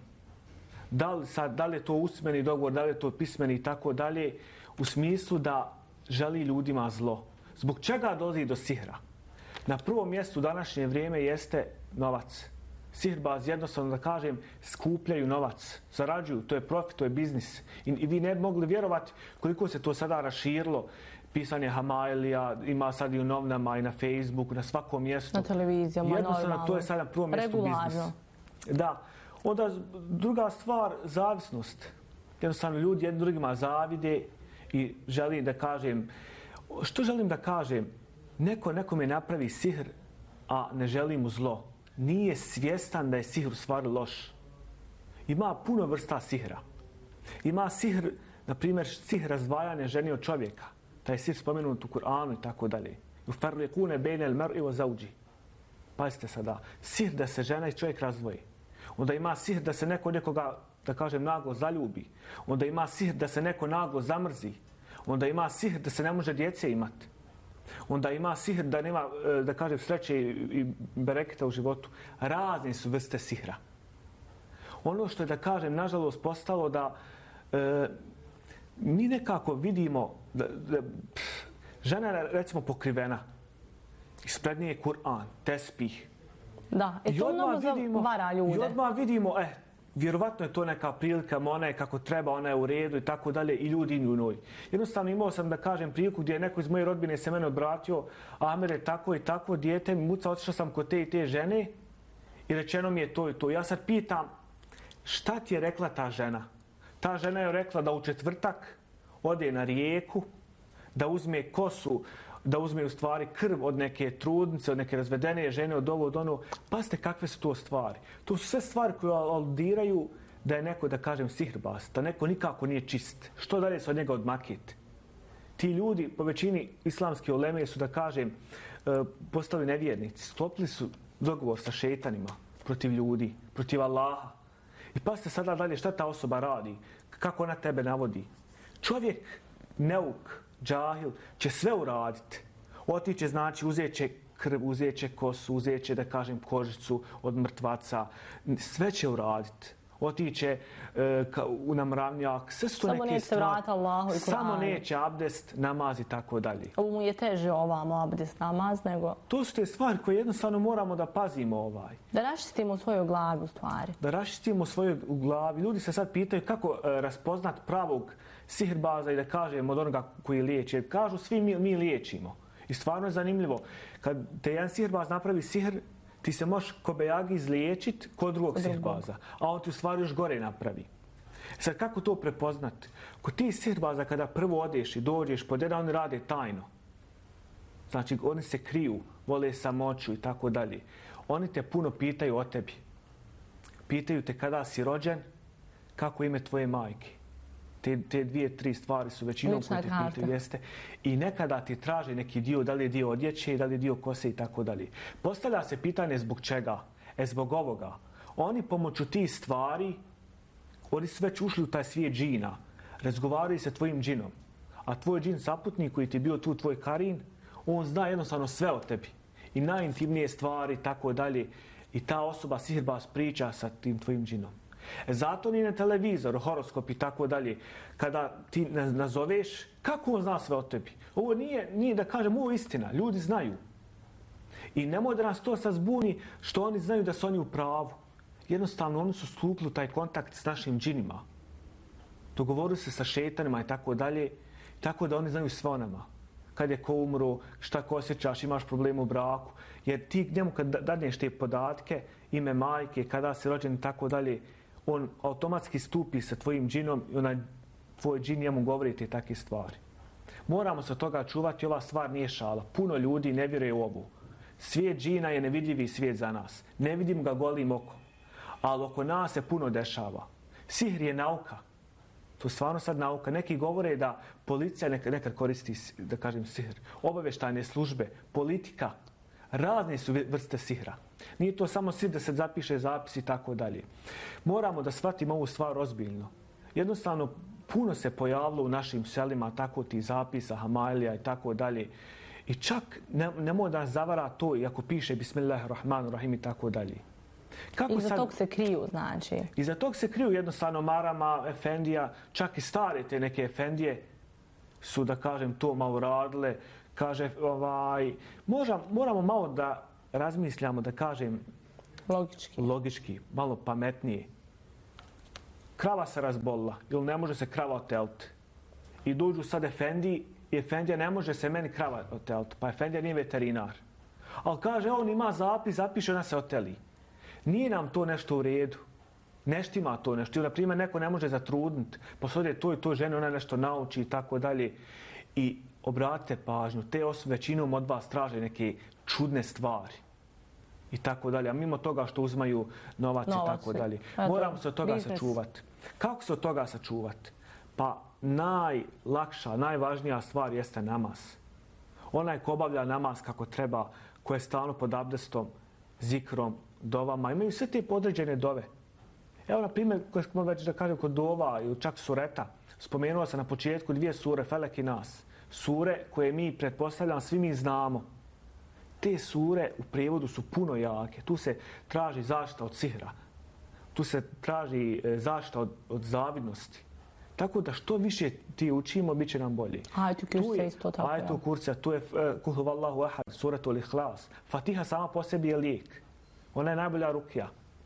J: Da li, sad, da li je to usmeni dogovor, da li je to pismeni i tako dalje, u smislu da želi ljudima zlo. Zbog čega dolazi do sihra? Na prvom mjestu u današnje vrijeme jeste novac. Sihirbaz, jednostavno da kažem, skupljaju novac, zarađuju, to je profit, to je biznis. I, i vi ne bi mogli vjerovati koliko se to sada raširilo. Pisanje Hamailija, ima sad i u novinama i na Facebooku, na svakom mjestu.
U: Na televizijama,
J: jednostavno,
U: normalno.
J: to je sada na prvom mjestu biznis. Da. Onda druga stvar, zavisnost. Jednostavno ljudi jednim drugima zavide i želim da kažem, što želim da kažem? Neko nekome napravi sihr, a ne želi mu zlo. Nije svjestan da je sihr u stvari loš. Ima puno vrsta sihra. Ima sihr, na primjer, sihr razdvajanja žene od čovjeka. Taj sihr spomenut u Kur'anu i tako dalje. Yufarriqune bejne al-mar'i wa zawji. Pazite sada, sihr da se žena i čovjek razdvoji. Onda ima sihr da se neko nekoga, da kažem, naglo zaljubi. Onda ima sihr da se neko naglo zamrzi. Onda ima sihr da se ne može djece imati. Onda ima sihr da nema, da kažem, sreće i bereketa u životu. Razne su vrste sihra. Ono što je, da kažem, nažalost postalo da e, mi nekako vidimo da, da pff, žena je, recimo, pokrivena. Ispred nje je Kur'an, tespih.
U: Da, e to mnogo zavara ljude.
J: I odmah vidimo, eh, vjerovatno je to neka prilika, ona je kako treba, ona je u redu i tako dalje, i ljudi idu u njoj. Jednostavno imao sam, da kažem, priliku gdje je neko iz moje rodbine se mene obratio, Amer je tako i tako, dijete mi muca, otišao sam kod te i te žene i rečeno mi je to i to. Ja sad pitam, šta ti je rekla ta žena? Ta žena je rekla da u četvrtak ode na rijeku, da uzme kosu, da uzme u stvari krv od neke trudnice, od neke razvedene žene, od ovo, od ono. Pazite kakve su to stvari. To su sve stvari koje aludiraju da je neko, da kažem, sihirbaz, da neko nikako nije čist. Što dalje se od njega odmakiti? Ti ljudi, po većini islamske uleme, su, da kažem, postali nevjernici. Sklopili su dogovor sa šejtanima protiv ljudi, protiv Allaha. I pazite sada dalje šta ta osoba radi, kako ona tebe navodi. Čovjek, neuk, džahil, će sve uraditi. Otiće, znači, uzet će krv, uzet će kosu, uzet će, da kažem, kožicu od mrtvaca. Sve će uraditi. Otiće e, ka, u namravnjak. Sve su to
U: samo
J: neke stvari.
U: Allahu i
J: samo neće abdest, namaz i tako dalje.
U: Ovo mu je teže ovamo abdest, namaz, nego...
J: To su te stvari koje jednostavno moramo da pazimo ovaj.
U: Da raščistimo svoju glavu stvari.
J: Da raščistimo svoju glavu. Ljudi se sad pitaju kako e, raspoznat pravog sihirbaza i da kažem od onoga koji liječi. Kažu svi mi, mi liječimo. I stvarno je zanimljivo. Kad te jedan sihirbaz napravi sihr, ti se možeš ko bejagi izliječiti kod drugog kod sihirbaza. A on ti u stvari još gore napravi. Sad kako to prepoznati? Kod ti sihirbaza kada prvo odeš i dođeš pod jedan, oni rade tajno. Znači, oni se kriju, vole samoću i tako dalje. Oni te puno pitaju o tebi. Pitaju te kada si rođen, kako ime tvoje majke. Te, te dvije, tri stvari su većinom koje te pitaju, jeste. I nekada ti traže neki dio, da li je dio odjeće, da li je dio kose i tako dalje. Postavlja se pitanje zbog čega? E zbog ovoga. Oni pomoću tih stvari, oni su već ušli u taj svijet džina. Razgovaraju sa tvojim džinom. A tvoj džin saputnik koji ti je bio tu, tvoj karin, on zna jednostavno sve o tebi. I najintimnije stvari, tako dalje. I ta osoba sihirbaz priča sa tim tvojim džinom. E zato ni na televizor, horoskop i tako dalje, kada ti nazoveš, kako on zna sve o tebi? Ovo nije, nije da kažem, ovo je istina. Ljudi znaju. I nemoj da nas to sad zbuni što oni znaju da su oni u pravu. Jednostavno, oni su stupili u taj kontakt s našim džinima. Dogovorili se sa šetanima i tako dalje, tako da oni znaju sve o nama. Kad je ko umro, šta ko osjećaš, imaš problem u braku. Jer ti njemu kad dadneš te podatke, ime majke, kada si rođen i tako dalje, on automatski stupi sa tvojim džinom i onaj tvoj džin njemu govori te takve stvari. Moramo se od toga čuvati, ova stvar nije šala. Puno ljudi ne vjeruje u ovu. Svijet džina je nevidljivi svijet za nas. Ne vidim ga golim okom. Ali oko nas se puno dešava. Sihr je nauka. To je stvarno sad nauka. Neki govore da policija nekad, nekad koristi, da kažem, sihr. Obavještajne službe, politika, razne su vrste sihra. Nije to samo sihr da se zapiše zapis i tako dalje. Moramo da shvatimo ovu stvar ozbiljno. Jednostavno, puno se pojavilo u našim selima tako ti zapisa, hamailija i tako dalje. I čak ne, nemoj da nas zavara to, iako piše Bismillahirrahmanirrahim i tako dalje.
U: Kako iza sad, tog se kriju, znači?
J: Iza tog se kriju jednostavno marama, efendija, čak i stare te neke efendije su, da kažem, to malo radile. Kaže, ovaj, možda, moramo malo da razmišljamo, da kažem,
U: logički,
J: logički malo pametnije. Krava se razbolila ili ne može se krava oteliti. I dođu sad efendiji i efendija ne može se meni krava oteliti. Pa efendija nije veterinar. Ali kaže, on ima zapis, zapiše, ona se oteli. Nije nam to nešto u redu. Nešto ima to nešto. Ili, na primjer, neko ne može zatrudniti. Posodje to i to žene, ona nešto nauči i tako dalje. I obratite pažnju, te osobe većinom od vas traže neke čudne stvari. I tako dalje. A mimo toga što uzmaju novac, novac i tako dalje. Moramo se od toga business. sačuvati. Kako se od toga sačuvati? Pa najlakša, najvažnija stvar jeste namaz. Onaj ko obavlja namaz kako treba, ko je stalno pod abdestom, zikrom, dovama, imaju sve te podređene dove. Evo, na primjer, koje smo već da kažem kod dova ili čak sureta, spomenuo sam na početku dvije sure, Felek i Nas. Sure koje mi, pretpostavljam, svi mi znamo. Te sure u prijevodu su puno jake. Tu se traži zaštita od sihra. Tu se traži zaštita od, od zavidnosti. Tako da što više ti učimo, bit će nam bolje.
U: Ajetu kursa isto tako.
J: Ajetu kursa, tu je Kul huvallahu ahad, suratul ihlas. Fatiha sama po sebi je lijek. Ona je najbolja rukija.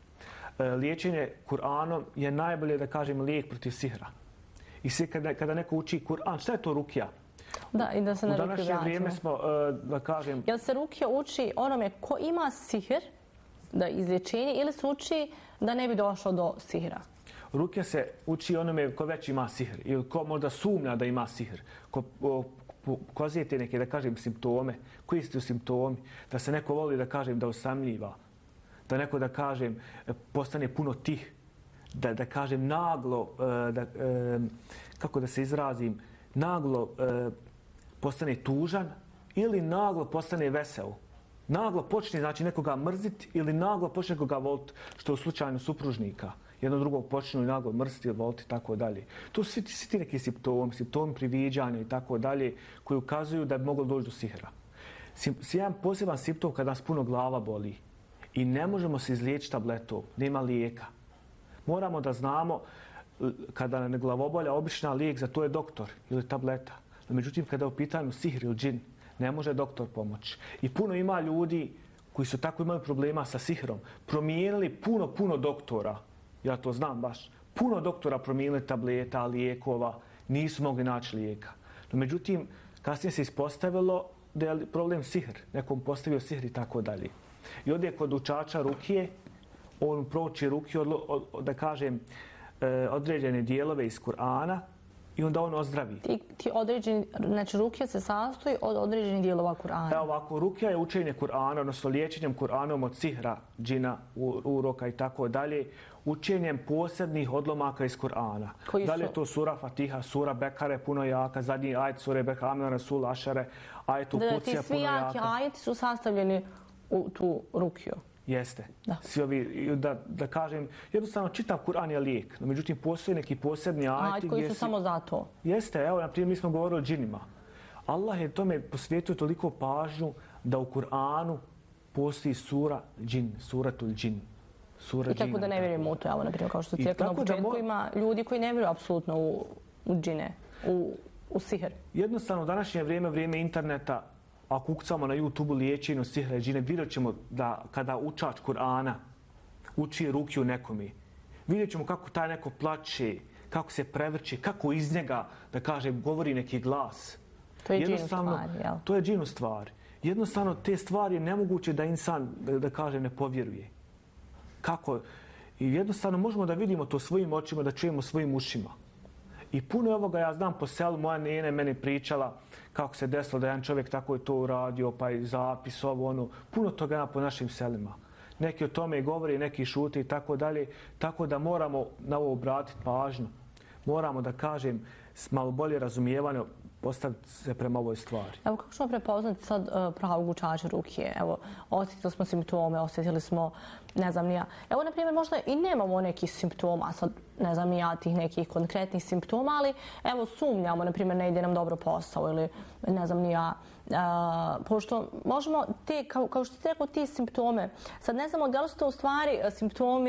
J: Liječenje Kur'anom je najbolje, da kažem, lijek protiv sihra. I sve kada, kada neko uči Kur'an, šta je to rukija?
U: Da, i da se na
J: rukiju vratimo. U današnje vrijeme smo, da kažem...
U: Jel se rukija uči onome ko ima sihr, da izlječenje, ili se uči da ne bi došlo do sihra?
J: Rukija se uči onome ko već ima sihr ili ko možda sumnja da ima sihr. Ko pokazuje te neke, da kažem, simptome. Koji su simptomi? Da se neko voli, da kažem, da usamljiva. Da neko, da kažem, postane puno tih. Da, da kažem, naglo, da, kako da se izrazim, naglo postane tužan ili naglo postane vesel. Naglo počne, znači, nekoga mrziti ili naglo počne nekoga voliti, što je u slučaju supružnika. Jedno drugog počnu i naglo mrziti ili voliti i tako dalje. To su svi, svi ti neki simptomi, simptomi priviđanja i tako dalje, koji ukazuju da bi moglo doći do sihra. Sim, jedan poseban simptom kada nas puno glava boli i ne možemo se izliječiti tabletom, nema lijeka. Moramo da znamo kada nam je glavobolja, obična lijek za to je doktor ili tableta. No, međutim, kada je u pitanju sihr ili džin, ne može doktor pomoći. I puno ima ljudi koji su tako imali problema sa sihrom, promijenili puno, puno doktora. Ja to znam baš. Puno doktora promijenili tableta, lijekova, nisu mogli naći lijeka. No, međutim, kasnije se ispostavilo da je problem sihr. Nekom postavio sihr i tako dalje. I ovdje kod učača rukije, on prouči rukiju, od, od, da kažem, određene dijelove iz Kur'ana i onda on ozdravi.
U: Ti, ti određeni, znači rukija se sastoji od određenih dijelova Kur'ana.
J: Evo ovako, rukija je učenje Kur'ana, odnosno liječenjem Kur'anom od sihra, džina, uroka i tako dalje, učenjem posebnih odlomaka iz Kur'ana. Da li je to sura Fatiha, sura Bekare, puno jaka, zadnji ajet sure Bekare, Amna Rasul, Ašare, ajet u Kucija, puno jaka.
U: Ti svi jaki ajeti su sastavljeni u tu rukiju.
J: Jeste. Da. Svi ovi, da, da kažem, jednostavno čitav Kur'an je lijek, no međutim postoje neki posebni ajeti.
U: Ajeti koji su si... samo za to.
J: Jeste, evo, na primjer mi smo govorili o džinima. Allah je tome posvijetio toliko pažnju da u Kur'anu postoji sura džin, suratul džin. Sura
U: I tako da ne vjerujemo u to, evo, na primjer, kao što ste rekli na početku, mo... ima ljudi koji ne vjeruju apsolutno u, u džine, u, u sihr.
J: Jednostavno, u današnje vrijeme, vrijeme interneta, ako ukucamo na YouTube-u liječenju sihra i džine, vidjet ćemo da kada učač Kur'ana uči rukiju nekome, vidjet ćemo kako taj neko plače, kako se prevrće, kako iz njega, da kaže, govori neki glas.
U: To je džinu stvar, jel?
J: To je džinu stvar. Jednostavno, te stvari je nemoguće da insan, da, da kaže, ne povjeruje. Kako? I jednostavno možemo da vidimo to svojim očima, da čujemo svojim ušima. I puno ovoga ja znam po selu, moja nene meni pričala kako se desilo da jedan čovjek tako je to uradio, pa i zapis ovo, ono. Puno toga ima po našim selima. Neki o tome govori, neki šute i tako dalje. Tako da moramo na ovo obratiti pažnju. Moramo da kažem, s malo bolje razumijevanje postaviti se prema ovoj stvari.
U: Evo, kako ćemo prepoznati sad uh, pravog učača rukije? Evo, osjetili smo simptome, osjetili smo, ne znam, nija. Evo, na primjer, možda i nemamo nekih simptoma, sad ne znam ja tih nekih konkretnih simptoma, ali evo, sumnjamo, na primjer, ne ide nam dobro posao ili ne znam nija. Uh, pošto možemo te, kao, kao što ste rekao, ti simptome, sad ne znamo da li su to u stvari simptomi,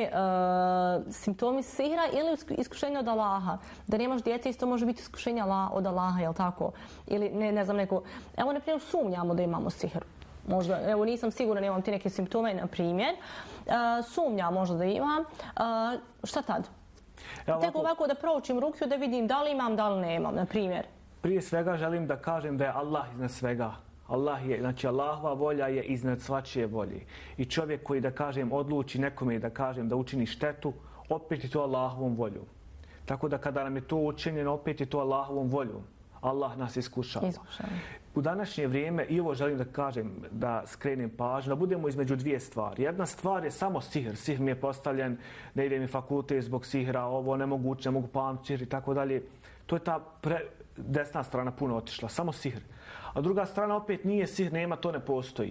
U: uh, simptomi sihra ili iskušenja od Allaha. Da nemaš djece, isto može biti iskušenja od Allaha, jel tako? Ili ne, ne znam, neko... Evo, na primjer, sumnjamo da imamo sihr. Možda, evo, nisam sigurna, nemam ti neke simptome, na primjer. Uh, sumnjam možda da imam. Uh, šta tad? Evo, Tek ovako da proučim rukiju, da vidim da li imam, da li nemam, na primjer.
J: Prije svega želim da kažem da je Allah iznad svega. Allah je, znači Allahova volja je iznad svačije volje. I čovjek koji, da kažem, odluči nekome da kažem da učini štetu, opet je to Allahovom voljom. Tako da kada nam je to učinjeno, opet je to Allahovom voljom. Allah nas iskušava.
U: Iskušava.
J: U današnje vrijeme, i ovo želim da kažem, da skrenem pažnju, da budemo između dvije stvari. Jedna stvar je samo sihr. Sihr mi je postavljen, ne ide mi fakultet zbog sihra, ovo nemoguće, ne mogu pamtiti sihr i tako dalje. To je ta pre... desna strana puno otišla, samo sihr. A druga strana opet nije sihr, nema, to ne postoji.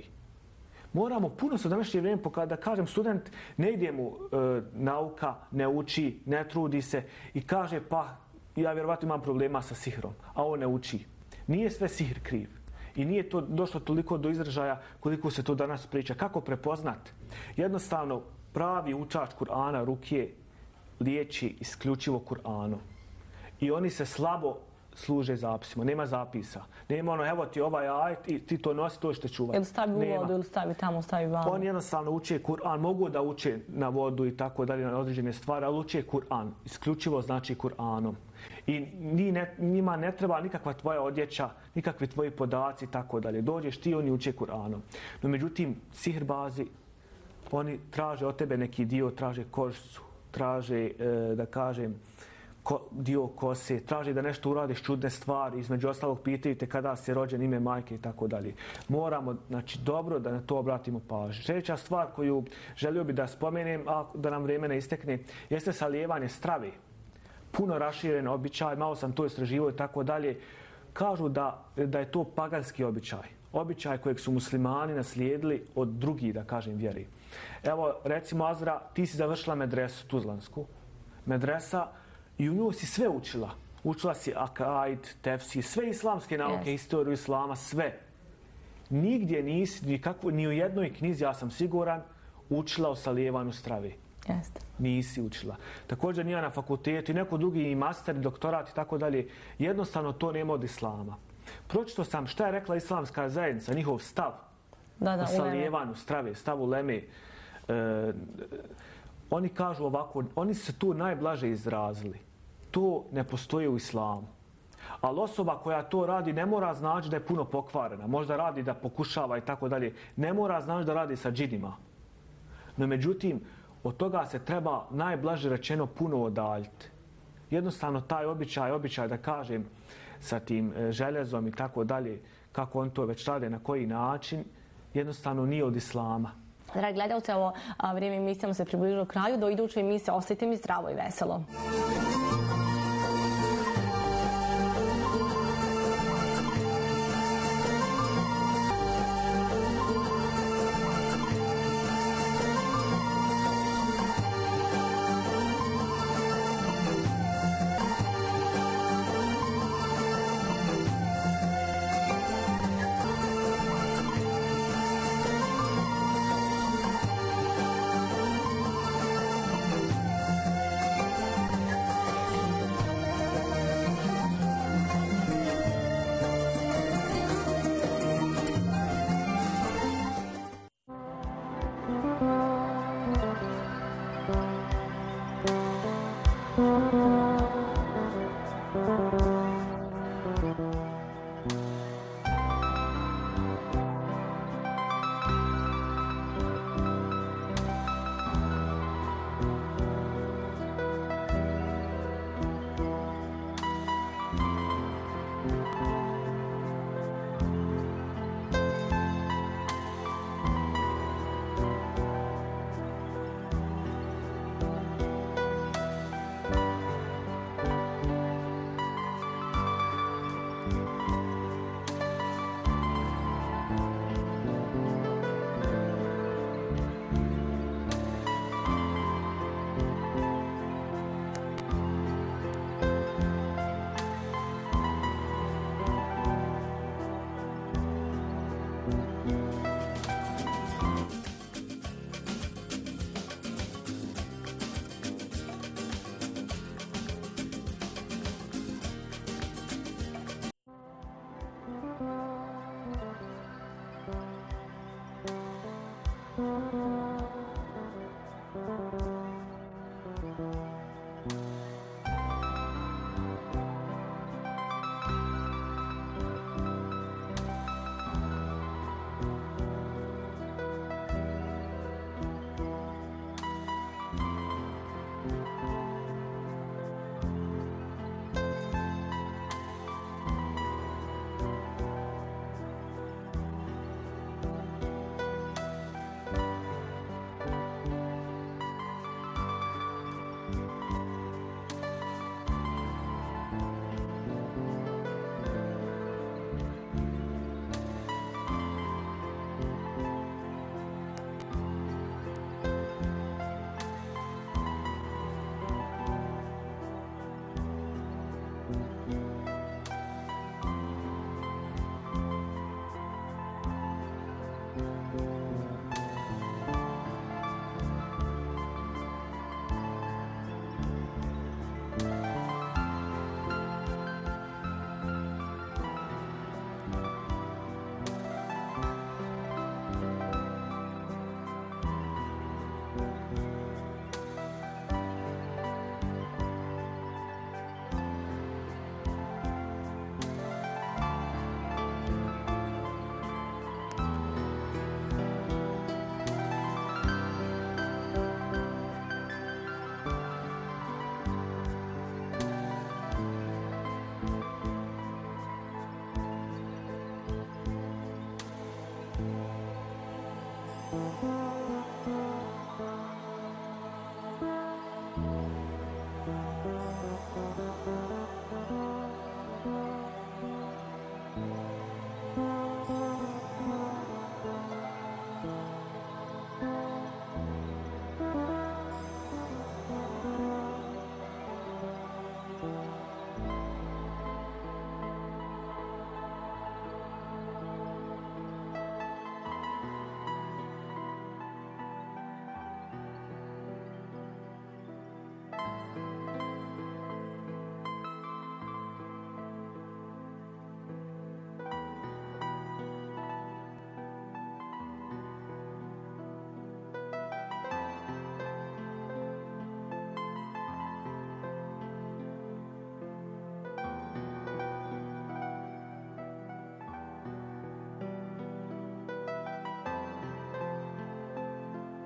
J: Moramo puno se u današnje vrijeme, kada kažem student, ne ide mu e, nauka, ne uči, ne trudi se i kaže pa ja vjerovatno imam problema sa sihrom, a on ne uči. Nije sve sihr kriv. I nije to došlo toliko do izražaja koliko se to danas priča. Kako prepoznat? Jednostavno, pravi učač Kur'ana, rukije, liječi isključivo Kur'anom. I oni se slabo služe zapisima, nema zapisa. Nema ono, evo ti ovaj ajet i ti to nosi, to što čuvati.
U: Ili stavi u vodu, ili stavi tamo, stavi vamo.
J: Oni jednostavno uče Kur'an, mogu da uče na vodu i tako dalje, na određene stvari, ali uče Kur'an, isključivo znači Kur'anom. I ni ne, njima ne treba nikakva tvoja odjeća, nikakvi tvoji podaci i tako dalje. Dođeš ti, oni uče Kur'anom. No međutim, sihrbazi, oni traže od tebe neki dio, traže kožicu, traže, e, da kažem, Ko, dio kose, traži da nešto uradiš čudne stvari, između ostalog pitaju te kada si rođen, ime majke i tako dalje. Moramo, znači, dobro da na to obratimo pažnju. Sljedeća stvar koju želio bi da spomenem, a da nam vrijeme ne istekne, jeste salijevanje strave. Puno raširen običaj, malo sam to istraživao i tako dalje. Kažu da, da je to paganski običaj. Običaj kojeg su muslimani naslijedili od drugih, da kažem, vjeri. Evo, recimo, Azra, ti si završila medresu Tuzlansku. Medresa, i u nju si sve učila. Učila si akaid, tefsir, sve islamske nauke, yes. Historiju islama, sve. Nigdje nisi, nikako, ni u jednoj knjizi, ja sam siguran, učila o salijevanju strave.
U: Jeste.
J: Nisi učila. Također nije na fakultetu i neko drugi i master, doktorat i tako dalje. Jednostavno to nema od islama. Pročito sam šta je rekla islamska zajednica, njihov stav
U: da, da,
J: o salijevanju strave, stav uleme. E, oni kažu ovako, oni se tu najblaže izrazili. To ne postoji u islamu. Ali osoba koja to radi ne mora znači da je puno pokvarena. Možda radi da pokušava i tako dalje. Ne mora znači da radi sa džinima. No međutim, od toga se treba najblaže rečeno puno odaljiti. Jednostavno taj običaj, običaj da kažem sa tim željezom i tako dalje, kako on to već rade, na koji način, jednostavno nije od islama.
U: Dragi gledalci, ovo vrijeme emisijama se približilo kraju. Do iduće emisije ostajte mi zdravo i veselo.